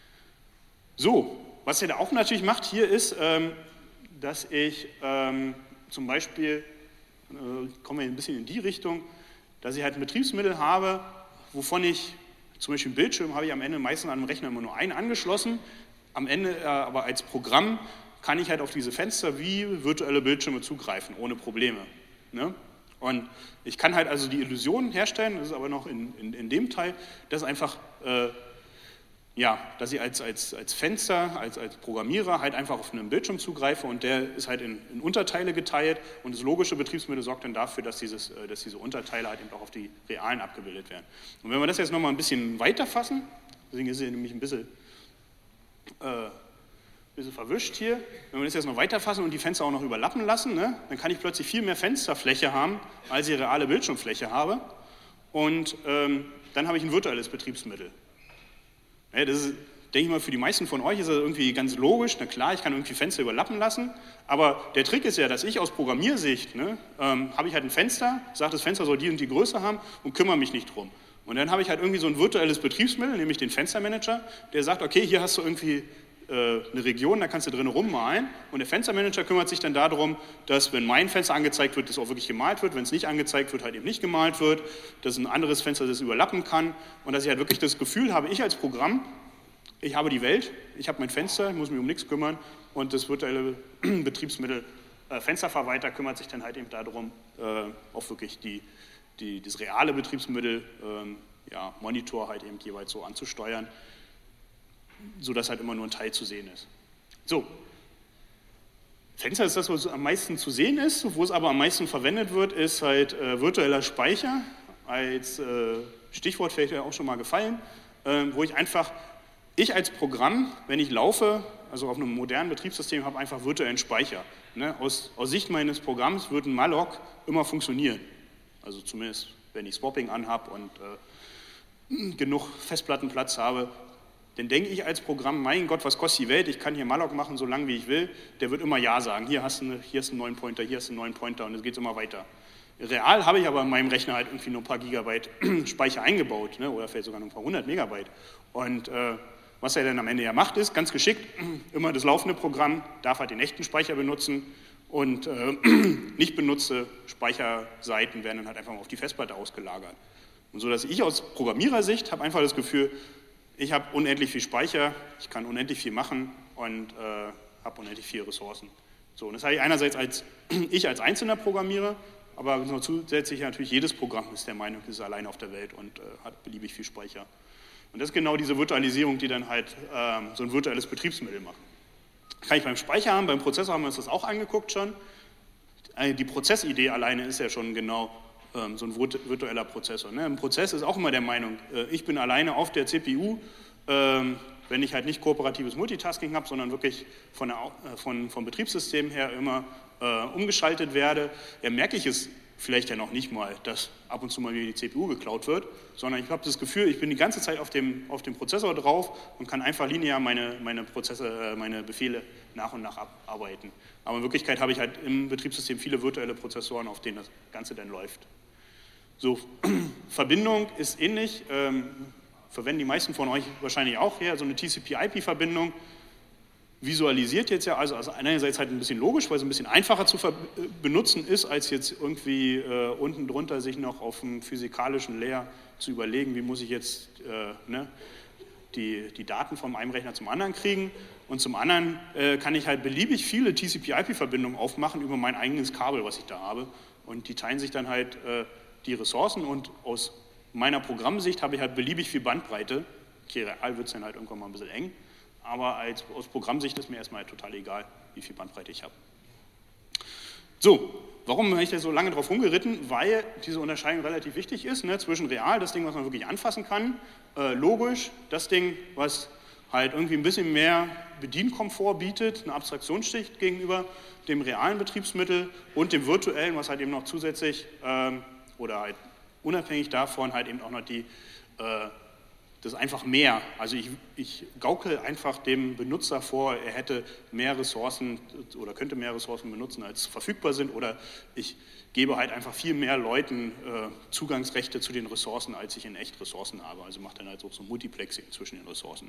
So, was ihr da auch natürlich macht hier ist, ähm, dass ich ähm, zum Beispiel, äh, kommen wir ein bisschen in die Richtung, dass ich halt ein Betriebsmittel habe, wovon ich, zum Beispiel einen Bildschirm habe ich am Ende meistens an einem Rechner immer nur einen angeschlossen, am Ende äh, aber als Programm kann ich halt auf diese Fenster wie virtuelle Bildschirme zugreifen, ohne Probleme. Ne? Und ich kann halt also die Illusion herstellen, das ist aber noch in, in, in dem Teil, dass einfach äh, ja, dass ich als, als, als Fenster, als, als Programmierer halt einfach auf einen Bildschirm zugreife und der ist halt in, in Unterteile geteilt und das logische Betriebsmittel sorgt dann dafür, dass, dieses, dass diese Unterteile halt eben auch auf die realen abgebildet werden. Und wenn wir das jetzt nochmal ein bisschen weiter fassen, deswegen ist es nämlich ein bisschen, äh, ein bisschen verwischt hier, wenn wir das jetzt noch weiter fassen und die Fenster auch noch überlappen lassen, ne, dann kann ich plötzlich viel mehr Fensterfläche haben, als ich reale Bildschirmfläche habe und ähm, dann habe ich ein virtuelles Betriebsmittel. Ja, das ist, denke ich mal, für die meisten von euch ist das irgendwie ganz logisch. Na klar, ich kann irgendwie Fenster überlappen lassen, aber der Trick ist ja, dass ich aus Programmiersicht, ne, ähm, habe ich halt ein Fenster, sage, das Fenster soll die und die Größe haben und kümmere mich nicht drum. Und dann habe ich halt irgendwie so ein virtuelles Betriebsmittel, nämlich den Fenstermanager, der sagt, okay, hier hast du irgendwie äh, eine Region, da kannst du drin rummalen und der Fenstermanager kümmert sich dann darum, dass, wenn mein Fenster angezeigt wird, das auch wirklich gemalt wird, wenn es nicht angezeigt wird, halt eben nicht gemalt wird, dass ein anderes Fenster das überlappen kann und dass ich halt wirklich das Gefühl habe, ich als Programm, ich habe die Welt, ich habe mein Fenster, ich muss mich um nichts kümmern und das virtuelle Betriebsmittel äh, Fensterverwalter kümmert sich dann halt eben darum, äh, auch wirklich die, die, das reale Betriebsmittel, äh, ja, Monitor halt eben jeweils so anzusteuern, sodass halt immer nur ein Teil zu sehen ist. So, Fenster ist das, was am meisten zu sehen ist, wo es aber am meisten verwendet wird, ist halt äh, virtueller Speicher, als äh, Stichwort vielleicht auch schon mal gefallen, äh, wo ich einfach, ich als Programm, wenn ich laufe, also auf einem modernen Betriebssystem, habe einfach virtuellen Speicher. Ne? Aus, aus Sicht meines Programms wird ein Malloc immer funktionieren, also zumindest wenn ich Swapping anhabe und äh, genug Festplattenplatz habe, dann denke ich als Programm, mein Gott, was kostet die Welt, ich kann hier Malloc machen, so lange wie ich will, der wird immer Ja sagen, hier hast du, eine, hier hast du einen neuen Pointer, hier hast du einen neuen Pointer und es geht immer weiter. Real habe ich aber in meinem Rechner halt irgendwie nur ein paar Gigabyte Speicher eingebaut, ne, oder vielleicht sogar nur ein paar hundert Megabyte. Und äh, was er dann am Ende ja macht, ist ganz geschickt, immer das laufende Programm darf halt den echten Speicher benutzen und äh, nicht benutzte Speicherseiten werden dann halt einfach mal auf die Festplatte ausgelagert. Und so, dass ich aus Programmierersicht habe einfach das Gefühl, ich habe unendlich viel Speicher, ich kann unendlich viel machen und äh, habe unendlich viele Ressourcen. So, und das habe ich einerseits als ich als einzelner Programmierer, aber noch zusätzlich natürlich jedes Programm ist der Meinung, es ist allein auf der Welt und äh, hat beliebig viel Speicher. Und das ist genau diese Virtualisierung, die dann halt ähm, so ein virtuelles Betriebsmittel macht. Kann ich beim Speicher haben, beim Prozessor haben wir uns das auch angeguckt schon. Die Prozessidee alleine ist ja schon genau ähm, so ein virtueller Prozessor. Ne? Ein Prozess ist auch immer der Meinung, äh, ich bin alleine auf der C P U, ähm, wenn ich halt nicht kooperatives Multitasking habe, sondern wirklich von der, äh, von, vom Betriebssystem her immer äh, umgeschaltet werde, ja, merke ich es vielleicht ja noch nicht mal, dass ab und zu mal wieder die C P U geklaut wird, sondern ich habe das Gefühl, ich bin die ganze Zeit auf dem, auf dem Prozessor drauf und kann einfach linear meine, meine, Prozesse, meine Befehle nach und nach abarbeiten. Aber in Wirklichkeit habe ich halt im Betriebssystem viele virtuelle Prozessoren, auf denen das Ganze dann läuft. So, Verbindung ist ähnlich, ähm, verwenden die meisten von euch wahrscheinlich auch her, so eine T C P I P-Verbindung. Visualisiert jetzt ja, also, also einerseits halt ein bisschen logisch, weil es ein bisschen einfacher zu benutzen ist, als jetzt irgendwie äh, unten drunter sich noch auf dem physikalischen Layer zu überlegen, wie muss ich jetzt äh, ne, die, die Daten vom einen Rechner zum anderen kriegen. Und zum anderen äh, kann ich halt beliebig viele T C P I P-Verbindungen aufmachen über mein eigenes Kabel, was ich da habe. Und die teilen sich dann halt äh, die Ressourcen und aus meiner Programmsicht habe ich halt beliebig viel Bandbreite. Okay, real wird es dann halt irgendwann mal ein bisschen eng. Aber als, aus Programmsicht ist mir erstmal total egal, wie viel Bandbreite ich habe. So, warum habe ich da so lange drauf rumgeritten? Weil diese Unterscheidung relativ wichtig ist, ne, zwischen real, das Ding, was man wirklich anfassen kann, äh, logisch, das Ding, was halt irgendwie ein bisschen mehr Bedienkomfort bietet, eine Abstraktionsschicht gegenüber dem realen Betriebsmittel und dem virtuellen, was halt eben noch zusätzlich ähm, oder halt unabhängig davon halt eben auch noch die äh, das ist einfach mehr. Also ich, ich gaukel einfach dem Benutzer vor, er hätte mehr Ressourcen oder könnte mehr Ressourcen benutzen, als verfügbar sind, oder ich gebe halt einfach viel mehr Leuten äh, Zugangsrechte zu den Ressourcen, als ich in echt Ressourcen habe. Also mache dann halt so, so Multiplexing zwischen den Ressourcen.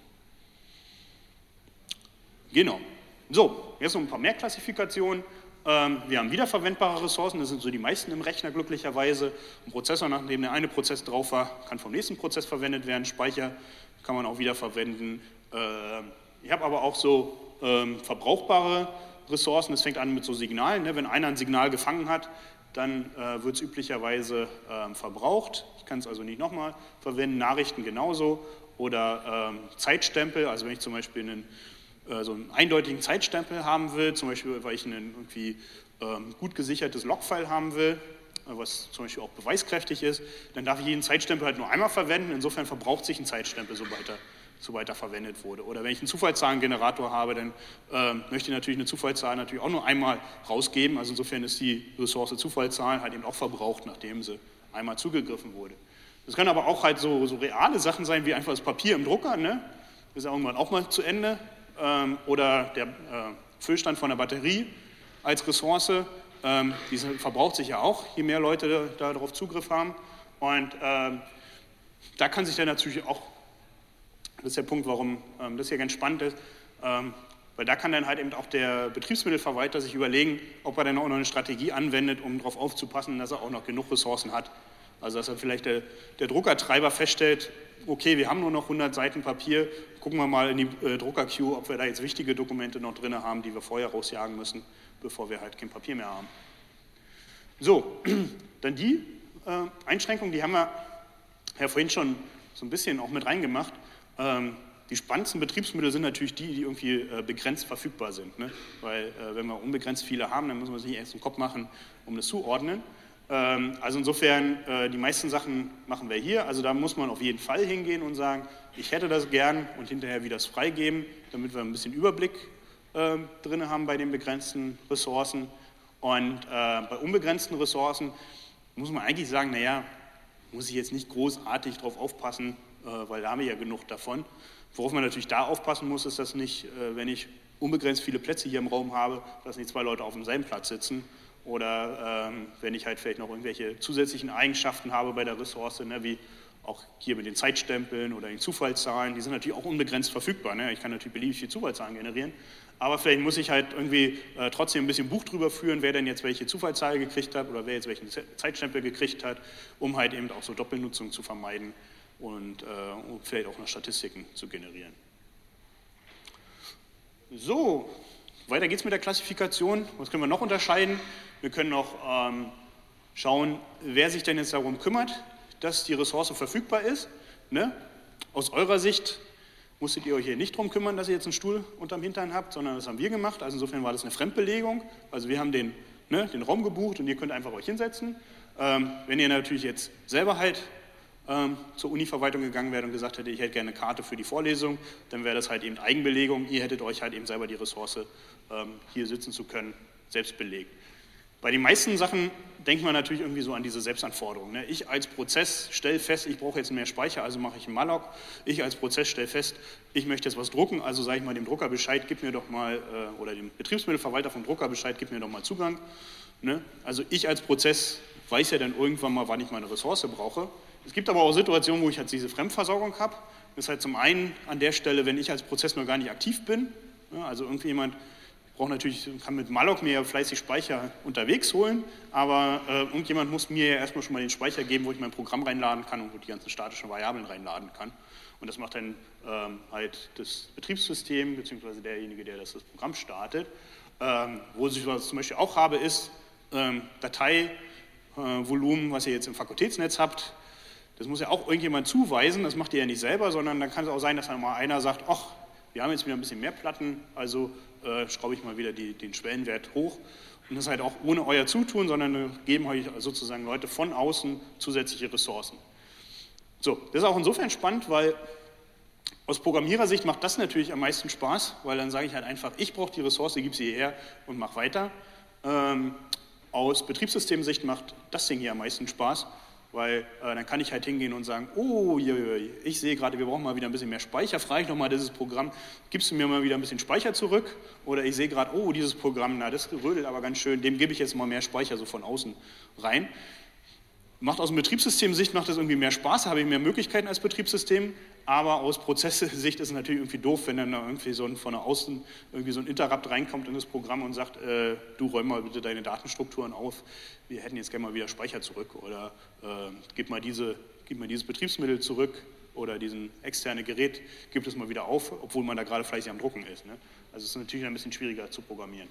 Genau. So, jetzt noch ein paar mehr Klassifikationen. Wir haben wiederverwendbare Ressourcen, das sind so die meisten im Rechner glücklicherweise. Ein Prozessor, nachdem der eine Prozess drauf war, kann vom nächsten Prozess verwendet werden. Speicher kann man auch wiederverwenden. Ich habe aber auch so verbrauchbare Ressourcen, das fängt an mit so Signalen. Wenn einer ein Signal gefangen hat, dann wird es üblicherweise verbraucht. Ich kann es also nicht nochmal verwenden. Nachrichten genauso oder Zeitstempel, also wenn ich zum Beispiel einen so einen eindeutigen Zeitstempel haben will, zum Beispiel, weil ich ein irgendwie ähm, gut gesichertes Logfile haben will, was zum Beispiel auch beweiskräftig ist, dann darf ich jeden Zeitstempel halt nur einmal verwenden. Insofern verbraucht sich ein Zeitstempel, sobald er, sobald er verwendet wurde. Oder wenn ich einen Zufallszahlengenerator habe, dann ähm, möchte ich natürlich eine Zufallszahl natürlich auch nur einmal rausgeben. Also insofern ist die Ressource Zufallszahlen halt eben auch verbraucht, nachdem sie einmal zugegriffen wurde. Das können aber auch halt so, so reale Sachen sein, wie einfach das Papier im Drucker, ne? Das ist irgendwann auch mal zu Ende. Oder der Füllstand von der Batterie als Ressource, diese verbraucht sich ja auch, je mehr Leute darauf Zugriff haben. Und da kann sich dann natürlich auch, das ist der Punkt, warum das hier ganz spannend ist, weil da kann dann halt eben auch der Betriebsmittelverwalter sich überlegen, ob er dann auch noch eine Strategie anwendet, um darauf aufzupassen, dass er auch noch genug Ressourcen hat. Also dass er vielleicht der, der Druckertreiber feststellt, okay, wir haben nur noch hundert Seiten Papier, gucken wir mal in die äh, Drucker-Queue, ob wir da jetzt wichtige Dokumente noch drin haben, die wir vorher rausjagen müssen, bevor wir halt kein Papier mehr haben. So, dann die äh, Einschränkungen, die haben wir ja vorhin schon so ein bisschen auch mit reingemacht. Ähm, die spannendsten Betriebsmittel sind natürlich die, die irgendwie äh, begrenzt verfügbar sind, ne? Weil äh, wenn wir unbegrenzt viele haben, dann müssen wir uns nicht erst einen Kopf machen, um das zuordnen. Also insofern, die meisten Sachen machen wir hier, also da muss man auf jeden Fall hingehen und sagen, ich hätte das gern und hinterher wieder das freigeben, damit wir ein bisschen Überblick äh, drin haben bei den begrenzten Ressourcen. Und äh, bei unbegrenzten Ressourcen muss man eigentlich sagen, naja, muss ich jetzt nicht großartig drauf aufpassen, äh, weil da haben wir ja genug davon. Worauf man natürlich da aufpassen muss, ist, dass nicht, äh, wenn ich unbegrenzt viele Plätze hier im Raum habe, dass nicht zwei Leute auf demselben Platz sitzen. Oder ähm, wenn ich halt vielleicht noch irgendwelche zusätzlichen Eigenschaften habe bei der Ressource, ne, wie auch hier mit den Zeitstempeln oder den Zufallszahlen, die sind natürlich auch unbegrenzt verfügbar. Ne? Ich kann natürlich beliebig viele Zufallszahlen generieren, aber vielleicht muss ich halt irgendwie äh, trotzdem ein bisschen Buch drüber führen, wer denn jetzt welche Zufallszahl gekriegt hat oder wer jetzt welchen Zeitstempel gekriegt hat, um halt eben auch so Doppelnutzung zu vermeiden und, äh, und vielleicht auch noch Statistiken zu generieren. So, weiter geht's mit der Klassifikation. Was können wir noch unterscheiden? Wir können noch ähm, schauen, wer sich denn jetzt darum kümmert, dass die Ressource verfügbar ist. Ne? Aus eurer Sicht musstet ihr euch hier nicht darum kümmern, dass ihr jetzt einen Stuhl unterm Hintern habt, sondern das haben wir gemacht. Also insofern war das eine Fremdbelegung. Also wir haben den, ne, den Raum gebucht und ihr könnt einfach euch hinsetzen. Ähm, wenn ihr natürlich jetzt selber halt ähm, zur Uni-Verwaltung gegangen wärt und gesagt hätte, ich hätte gerne eine Karte für die Vorlesung, dann wäre das halt eben Eigenbelegung, ihr hättet euch halt eben selber die Ressource, ähm, hier sitzen zu können, selbst belegt. Bei den meisten Sachen denkt man natürlich irgendwie so an diese Selbstanforderungen. Ne? Ich als Prozess stelle fest, ich brauche jetzt mehr Speicher, also mache ich einen Malloc. Ich als Prozess stelle fest, ich möchte jetzt was drucken, also sage ich mal dem Drucker Bescheid, gib mir doch mal, äh, oder dem Betriebsmittelverwalter vom Drucker Bescheid, gib mir doch mal Zugang. Ne? Also ich als Prozess weiß ja dann irgendwann mal, wann ich meine Ressource brauche. Es gibt aber auch Situationen, wo ich halt diese Fremdversorgung habe. Das ist halt zum einen an der Stelle, wenn ich als Prozess noch gar nicht aktiv bin, ne? Also irgendwie jemand braucht natürlich, kann mit Malloc mir ja fleißig Speicher unterwegs holen, aber äh, irgendjemand muss mir ja erstmal schon mal den Speicher geben, wo ich mein Programm reinladen kann und wo die ganzen statischen Variablen reinladen kann. Und das macht dann ähm, halt das Betriebssystem, beziehungsweise derjenige, der das, das Programm startet. Ähm, wo ich was zum Beispiel auch habe, ist ähm, Dateivolumen, äh, was ihr jetzt im Fakultätsnetz habt. Das muss ja auch irgendjemand zuweisen, das macht ihr ja nicht selber, sondern dann kann es auch sein, dass dann mal einer sagt, ach, wir haben jetzt wieder ein bisschen mehr Platten, also äh, schraube ich mal wieder die, den Schwellenwert hoch. Und das halt auch ohne euer Zutun, sondern äh, geben euch sozusagen Leute von außen zusätzliche Ressourcen. So, das ist auch insofern spannend, weil aus Programmierersicht macht das natürlich am meisten Spaß, weil dann sage ich halt einfach, ich brauche die Ressource, gib sie hierher und mach weiter. Ähm, aus Betriebssystemsicht macht das Ding hier am meisten Spaß, weil äh, dann kann ich halt hingehen und sagen, oh, ich sehe gerade, wir brauchen mal wieder ein bisschen mehr Speicher, frage ich nochmal dieses Programm, gibst du mir mal wieder ein bisschen Speicher zurück? Oder ich sehe gerade, oh, dieses Programm, na, das rödelt aber ganz schön, dem gebe ich jetzt mal mehr Speicher so von außen rein. Macht aus dem Betriebssystem-Sicht macht das irgendwie mehr Spaß, habe ich mehr Möglichkeiten als Betriebssystem, aber aus Prozesssicht ist es natürlich irgendwie doof, wenn dann da irgendwie so ein, von außen irgendwie so ein Interrupt reinkommt in das Programm und sagt, äh, du räum mal bitte deine Datenstrukturen auf, wir hätten jetzt gerne mal wieder Speicher zurück oder äh, gib, mal diese, gib mal dieses Betriebsmittel zurück oder diesen externe Gerät, gib es mal wieder auf, obwohl man da gerade fleißig am Drucken ist. Ne? Also es ist natürlich ein bisschen schwieriger zu programmieren.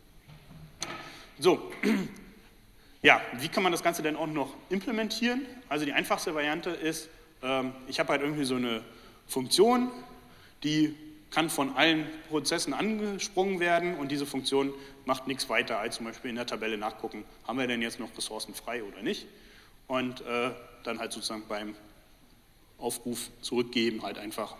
So. Ja, wie kann man das Ganze denn auch noch implementieren? Also die einfachste Variante ist, ähm, ich habe halt irgendwie so eine Funktion, die kann von allen Prozessen angesprungen werden und diese Funktion macht nichts weiter, als zum Beispiel in der Tabelle nachgucken, haben wir denn jetzt noch Ressourcen frei oder nicht? Und äh, dann halt sozusagen beim Aufruf zurückgeben halt einfach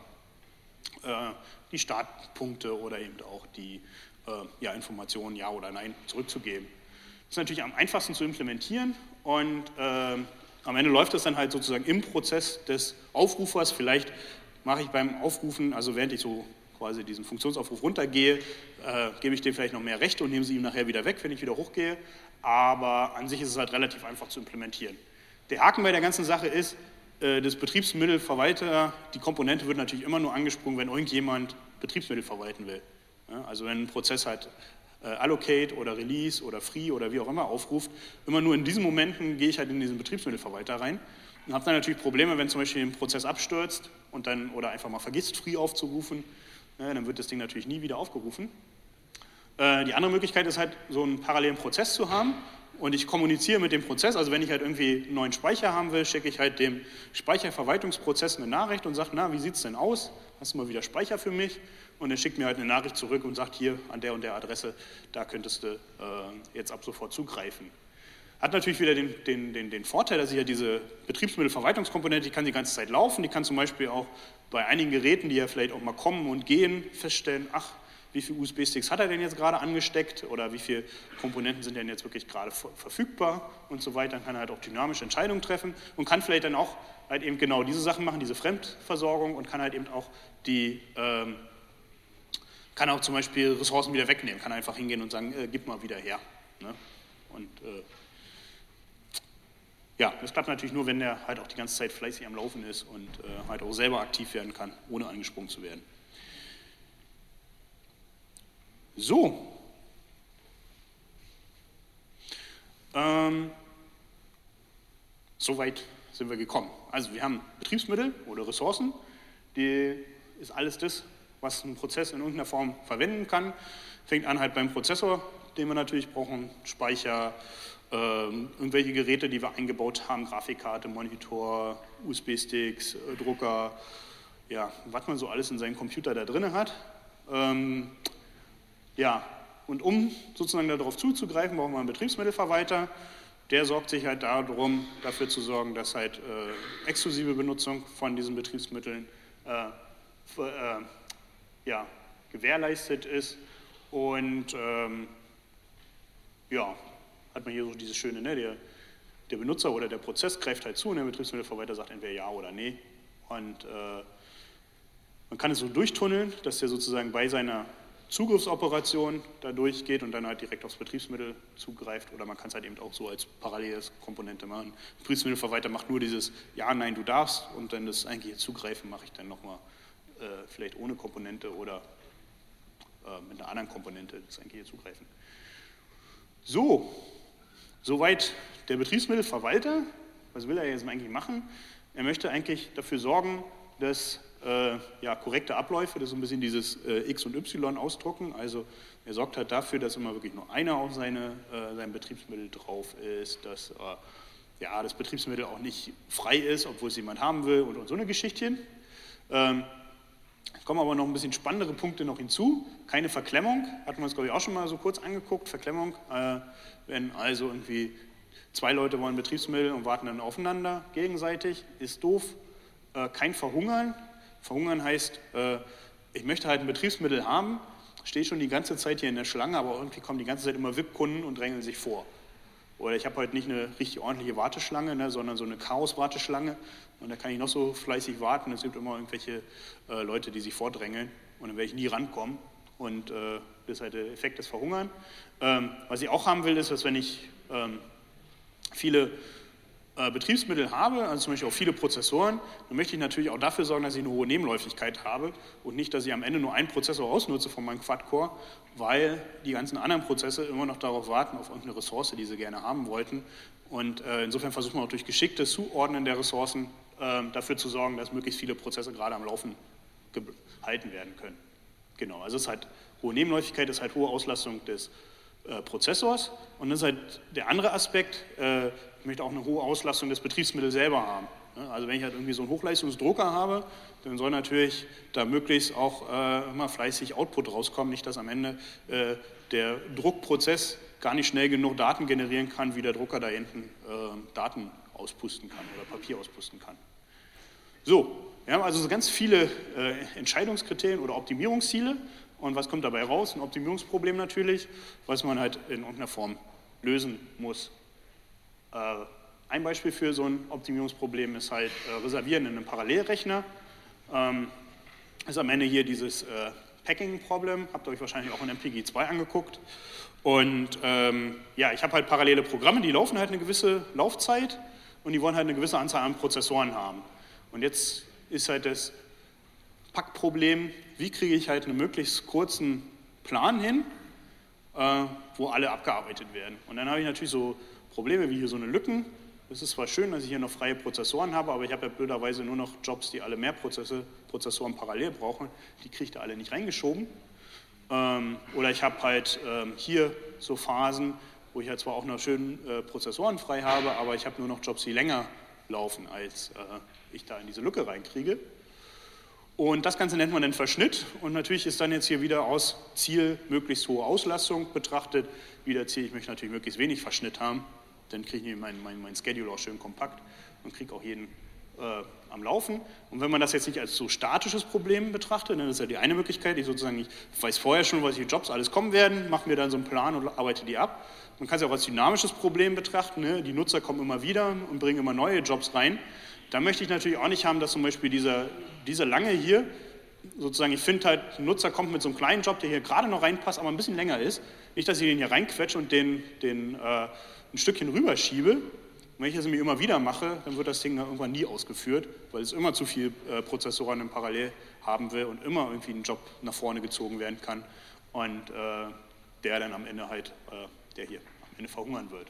äh, die Startpunkte oder eben auch die äh, ja, Informationen Ja oder Nein zurückzugeben. Das ist natürlich am einfachsten zu implementieren und äh, am Ende läuft das dann halt sozusagen im Prozess des Aufrufers. Vielleicht mache ich beim Aufrufen, also während ich so quasi diesen Funktionsaufruf runtergehe, äh, gebe ich dem vielleicht noch mehr Rechte und nehme sie ihm nachher wieder weg, wenn ich wieder hochgehe. Aber an sich ist es halt relativ einfach zu implementieren. Der Haken bei der ganzen Sache ist, äh, das Betriebsmittelverwalter, die Komponente wird natürlich immer nur angesprungen, wenn irgendjemand Betriebsmittel verwalten will. Ja, also wenn ein Prozess halt Allocate oder Release oder Free oder wie auch immer aufruft, immer nur in diesen Momenten gehe ich halt in diesen Betriebsmittelverwalter rein und habe dann natürlich Probleme, wenn zum Beispiel ein Prozess abstürzt und dann oder einfach mal vergisst, Free aufzurufen, ja, dann wird das Ding natürlich nie wieder aufgerufen. Äh, die andere Möglichkeit ist halt, so einen parallelen Prozess zu haben und ich kommuniziere mit dem Prozess, also wenn ich halt irgendwie einen neuen Speicher haben will, schicke ich halt dem Speicherverwaltungsprozess eine Nachricht und sage, na, wie sieht es denn aus? Hast du mal wieder Speicher für mich? Und er schickt mir halt eine Nachricht zurück und sagt, hier an der und der Adresse, da könntest du äh, jetzt ab sofort zugreifen. Hat natürlich wieder den, den, den, den Vorteil, dass ich ja diese Betriebsmittelverwaltungskomponente, die kann die ganze Zeit laufen, die kann zum Beispiel auch bei einigen Geräten, die ja vielleicht auch mal kommen und gehen, feststellen, ach, wie viele U S B-Sticks hat er denn jetzt gerade angesteckt oder wie viele Komponenten sind denn jetzt wirklich gerade verfügbar und so weiter. Dann kann er halt auch dynamische Entscheidungen treffen und kann vielleicht dann auch halt eben genau diese Sachen machen, diese Fremdversorgung und kann halt eben auch die ähm, kann auch zum Beispiel Ressourcen wieder wegnehmen, kann einfach hingehen und sagen, äh, gib mal wieder her. Ne? Und äh, ja, das klappt natürlich nur, wenn der halt auch die ganze Zeit fleißig am Laufen ist und äh, halt auch selber aktiv werden kann, ohne angesprungen zu werden. So. Ähm, Soweit sind wir gekommen. Also wir haben Betriebsmittel oder Ressourcen, die ist alles das, was ein Prozess in irgendeiner Form verwenden kann. Fängt an halt beim Prozessor, den wir natürlich brauchen, Speicher, äh, irgendwelche Geräte, die wir eingebaut haben, Grafikkarte, Monitor, U S B-Sticks, äh, Drucker, ja, was man so alles in seinem Computer da drin hat. Ähm, ja, und um sozusagen darauf zuzugreifen, brauchen wir einen Betriebsmittelverwalter, der sorgt sich halt darum, dafür zu sorgen, dass halt äh, exklusive Benutzung von diesen Betriebsmitteln äh, für, äh, ja, gewährleistet ist. Und ähm, ja, hat man hier so dieses Schöne, ne? der, der Benutzer oder der Prozess greift halt zu und der Betriebsmittelverwalter sagt entweder ja oder nee. Und äh, man kann es so durchtunneln, dass der sozusagen bei seiner Zugriffsoperation da durchgeht und dann halt direkt aufs Betriebsmittel zugreift, oder man kann es halt eben auch so als paralleles Komponente machen. Der Betriebsmittelverwalter macht nur dieses ja, nein, du darfst, und dann das eigentliche Zugreifen mache ich dann nochmal äh, vielleicht ohne Komponente oder äh, mit einer anderen Komponente das eigentliche Zugreifen. So, soweit der Betriebsmittelverwalter. Was will er jetzt eigentlich machen? Er möchte eigentlich dafür sorgen, dass Äh, ja, korrekte Abläufe, das ist so ein bisschen dieses äh, X und Y ausdrucken, also er sorgt halt dafür, dass immer wirklich nur einer auf seine, äh, sein Betriebsmittel drauf ist, dass äh, ja, das Betriebsmittel auch nicht frei ist, obwohl es jemand haben will und, und so eine Geschichtchen. Ähm, kommen aber noch ein bisschen spannendere Punkte noch hinzu, keine Verklemmung, hatten wir uns glaube ich auch schon mal so kurz angeguckt, Verklemmung, äh, wenn also irgendwie zwei Leute wollen Betriebsmittel und warten dann aufeinander gegenseitig, ist doof, äh, kein Verhungern. Verhungern heißt, äh, ich möchte halt ein Betriebsmittel haben, stehe schon die ganze Zeit hier in der Schlange, aber irgendwie kommen die ganze Zeit immer V I P-Kunden und drängeln sich vor. Oder ich habe halt nicht eine richtig ordentliche Warteschlange, ne, sondern so eine Chaos-Warteschlange, und da kann ich noch so fleißig warten, es gibt immer irgendwelche äh, Leute, die sich vordrängeln, und dann werde ich nie rankommen, und äh, das ist halt der Effekt des Verhungern. Ähm, was ich auch haben will, ist, dass wenn ich ähm, viele Betriebsmittel habe, also zum Beispiel auch viele Prozessoren, dann möchte ich natürlich auch dafür sorgen, dass ich eine hohe Nebenläufigkeit habe und nicht, dass ich am Ende nur einen Prozessor ausnutze von meinem Quad-Core, weil die ganzen anderen Prozesse immer noch darauf warten, auf irgendeine Ressource, die sie gerne haben wollten. Und äh, insofern versucht man auch durch geschicktes Zuordnen der Ressourcen äh, dafür zu sorgen, dass möglichst viele Prozesse gerade am Laufen gehalten werden können. Genau, also es ist halt hohe Nebenläufigkeit, ist halt hohe Auslastung des äh, Prozessors, und das ist halt der andere Aspekt, äh, ich möchte auch eine hohe Auslastung des Betriebsmittels selber haben. Also wenn ich halt irgendwie so einen Hochleistungsdrucker habe, dann soll natürlich da möglichst auch äh, immer fleißig Output rauskommen, nicht dass am Ende äh, der Druckprozess gar nicht schnell genug Daten generieren kann, wie der Drucker da hinten äh, Daten auspusten kann oder Papier auspusten kann. So, wir haben also so ganz viele äh, Entscheidungskriterien oder Optimierungsziele, und was kommt dabei raus? Ein Optimierungsproblem natürlich, was man halt in irgendeiner Form lösen muss. Ein Beispiel für so ein Optimierungsproblem ist halt äh, Reservieren in einem Parallelrechner. Ähm, ist am Ende hier dieses äh, Packing-Problem, habt ihr euch wahrscheinlich auch in M P G zwei angeguckt. Und ähm, ja, ich habe halt parallele Programme, die laufen halt eine gewisse Laufzeit und die wollen halt eine gewisse Anzahl an Prozessoren haben. Und jetzt ist halt das Packproblem, wie kriege ich halt einen möglichst kurzen Plan hin, äh, wo alle abgearbeitet werden. Und dann habe ich natürlich so Probleme wie hier so eine Lücken. Es ist zwar schön, dass ich hier noch freie Prozessoren habe, aber ich habe ja blöderweise nur noch Jobs, die alle mehr Prozesse, Prozessoren parallel brauchen. Die kriege ich da alle nicht reingeschoben. Ähm, oder ich habe halt ähm, hier so Phasen, wo ich halt zwar auch noch schön äh, Prozessoren frei habe, aber ich habe nur noch Jobs, die länger laufen, als äh, ich da in diese Lücke reinkriege. Und das Ganze nennt man dann Verschnitt. Und natürlich ist dann jetzt hier wieder aus Ziel möglichst hohe Auslastung betrachtet. Wieder Ziel, ich möchte natürlich möglichst wenig Verschnitt haben. Dann kriege ich mein, mein, mein Schedule auch schön kompakt und kriege auch jeden äh, am Laufen. Und wenn man das jetzt nicht als so statisches Problem betrachtet, dann ist ja die eine Möglichkeit, ich sozusagen, ich weiß vorher schon, welche Jobs alles kommen werden, mache mir dann so einen Plan und arbeite die ab. Man kann es ja auch als dynamisches Problem betrachten, ne? Die Nutzer kommen immer wieder und bringen immer neue Jobs rein. Da möchte ich natürlich auch nicht haben, dass zum Beispiel dieser, dieser lange hier, sozusagen, ich finde halt, ein Nutzer kommt mit so einem kleinen Job, der hier gerade noch reinpasst, aber ein bisschen länger ist. Nicht, dass ich den hier reinquetsche und den, den äh, ein Stückchen rüberschiebe. Und wenn ich das nämlich immer wieder mache, dann wird das Ding dann irgendwann nie ausgeführt, weil es immer zu viel äh, Prozessoren im Parallel haben will und immer irgendwie ein Job nach vorne gezogen werden kann und äh, der dann am Ende halt, äh, der hier am Ende verhungern wird.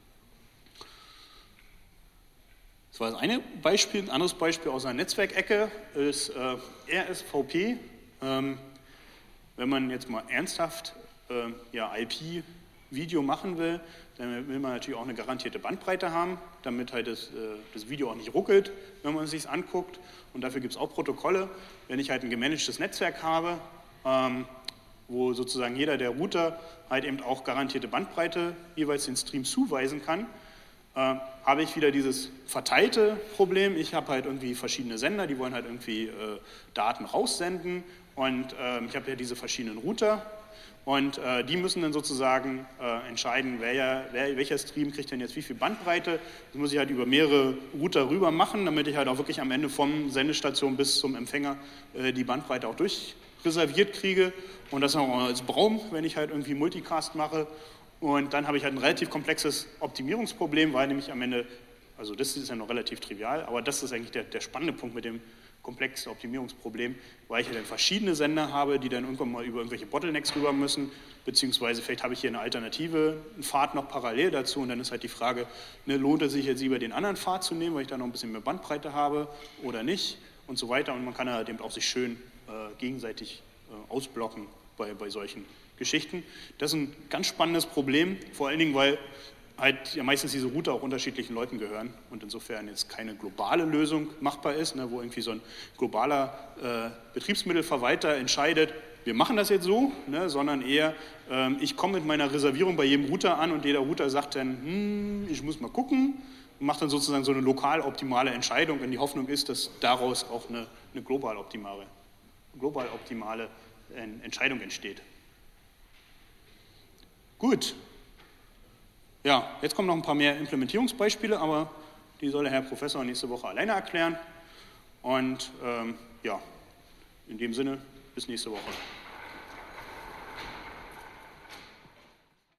Das war das eine Beispiel. Ein anderes Beispiel aus einer Netzwerkecke ist äh, R S V P. Ähm, wenn man jetzt mal ernsthaft äh, ja, I P-Video machen will, dann will man natürlich auch eine garantierte Bandbreite haben, damit halt das, äh, das Video auch nicht ruckelt, wenn man es sich anguckt. Und dafür gibt es auch Protokolle. Wenn ich halt ein gemanagtes Netzwerk habe, ähm, wo sozusagen jeder der Router halt eben auch garantierte Bandbreite jeweils den Stream zuweisen kann, äh, habe ich wieder dieses verteilte Problem. Ich habe halt irgendwie verschiedene Sender, die wollen halt irgendwie äh, Daten raussenden und äh, ich habe ja diese verschiedenen Router und äh, die müssen dann sozusagen äh, entscheiden, wer, wer, welcher Stream kriegt denn jetzt wie viel Bandbreite. Das muss ich halt über mehrere Router rüber machen, damit ich halt auch wirklich am Ende vom Sendestation bis zum Empfänger äh, die Bandbreite auch durchreserviert kriege und das auch als Braum, wenn ich halt irgendwie Multicast mache. Und dann habe ich halt ein relativ komplexes Optimierungsproblem, weil nämlich am Ende, also das ist ja noch relativ trivial, aber das ist eigentlich der, der spannende Punkt mit dem komplexen Optimierungsproblem, weil ich ja dann verschiedene Sender habe, die dann irgendwann mal über irgendwelche Bottlenecks rüber müssen, beziehungsweise vielleicht habe ich hier eine alternative einen Pfad noch parallel dazu und dann ist halt die Frage, ne, lohnt es sich jetzt lieber den anderen Pfad zu nehmen, weil ich da noch ein bisschen mehr Bandbreite habe oder nicht und so weiter und man kann halt eben auch sich schön äh, gegenseitig äh, ausblocken bei, bei solchen Geschichten. Das ist ein ganz spannendes Problem, vor allen Dingen, weil halt ja meistens diese Router auch unterschiedlichen Leuten gehören und insofern jetzt keine globale Lösung machbar ist, ne, wo irgendwie so ein globaler äh, Betriebsmittelverwalter entscheidet, wir machen das jetzt so, ne, sondern eher, ähm, ich komme mit meiner Reservierung bei jedem Router an und jeder Router sagt dann, hm, ich muss mal gucken und macht dann sozusagen so eine lokal optimale Entscheidung, wenn die Hoffnung ist, dass daraus auch eine, eine global optimale, global optimale äh, Entscheidung entsteht. Gut. Ja, jetzt kommen noch ein paar mehr Implementierungsbeispiele, aber die soll der Herr Professor nächste Woche alleine erklären. Und ähm, ja, in dem Sinne, bis nächste Woche.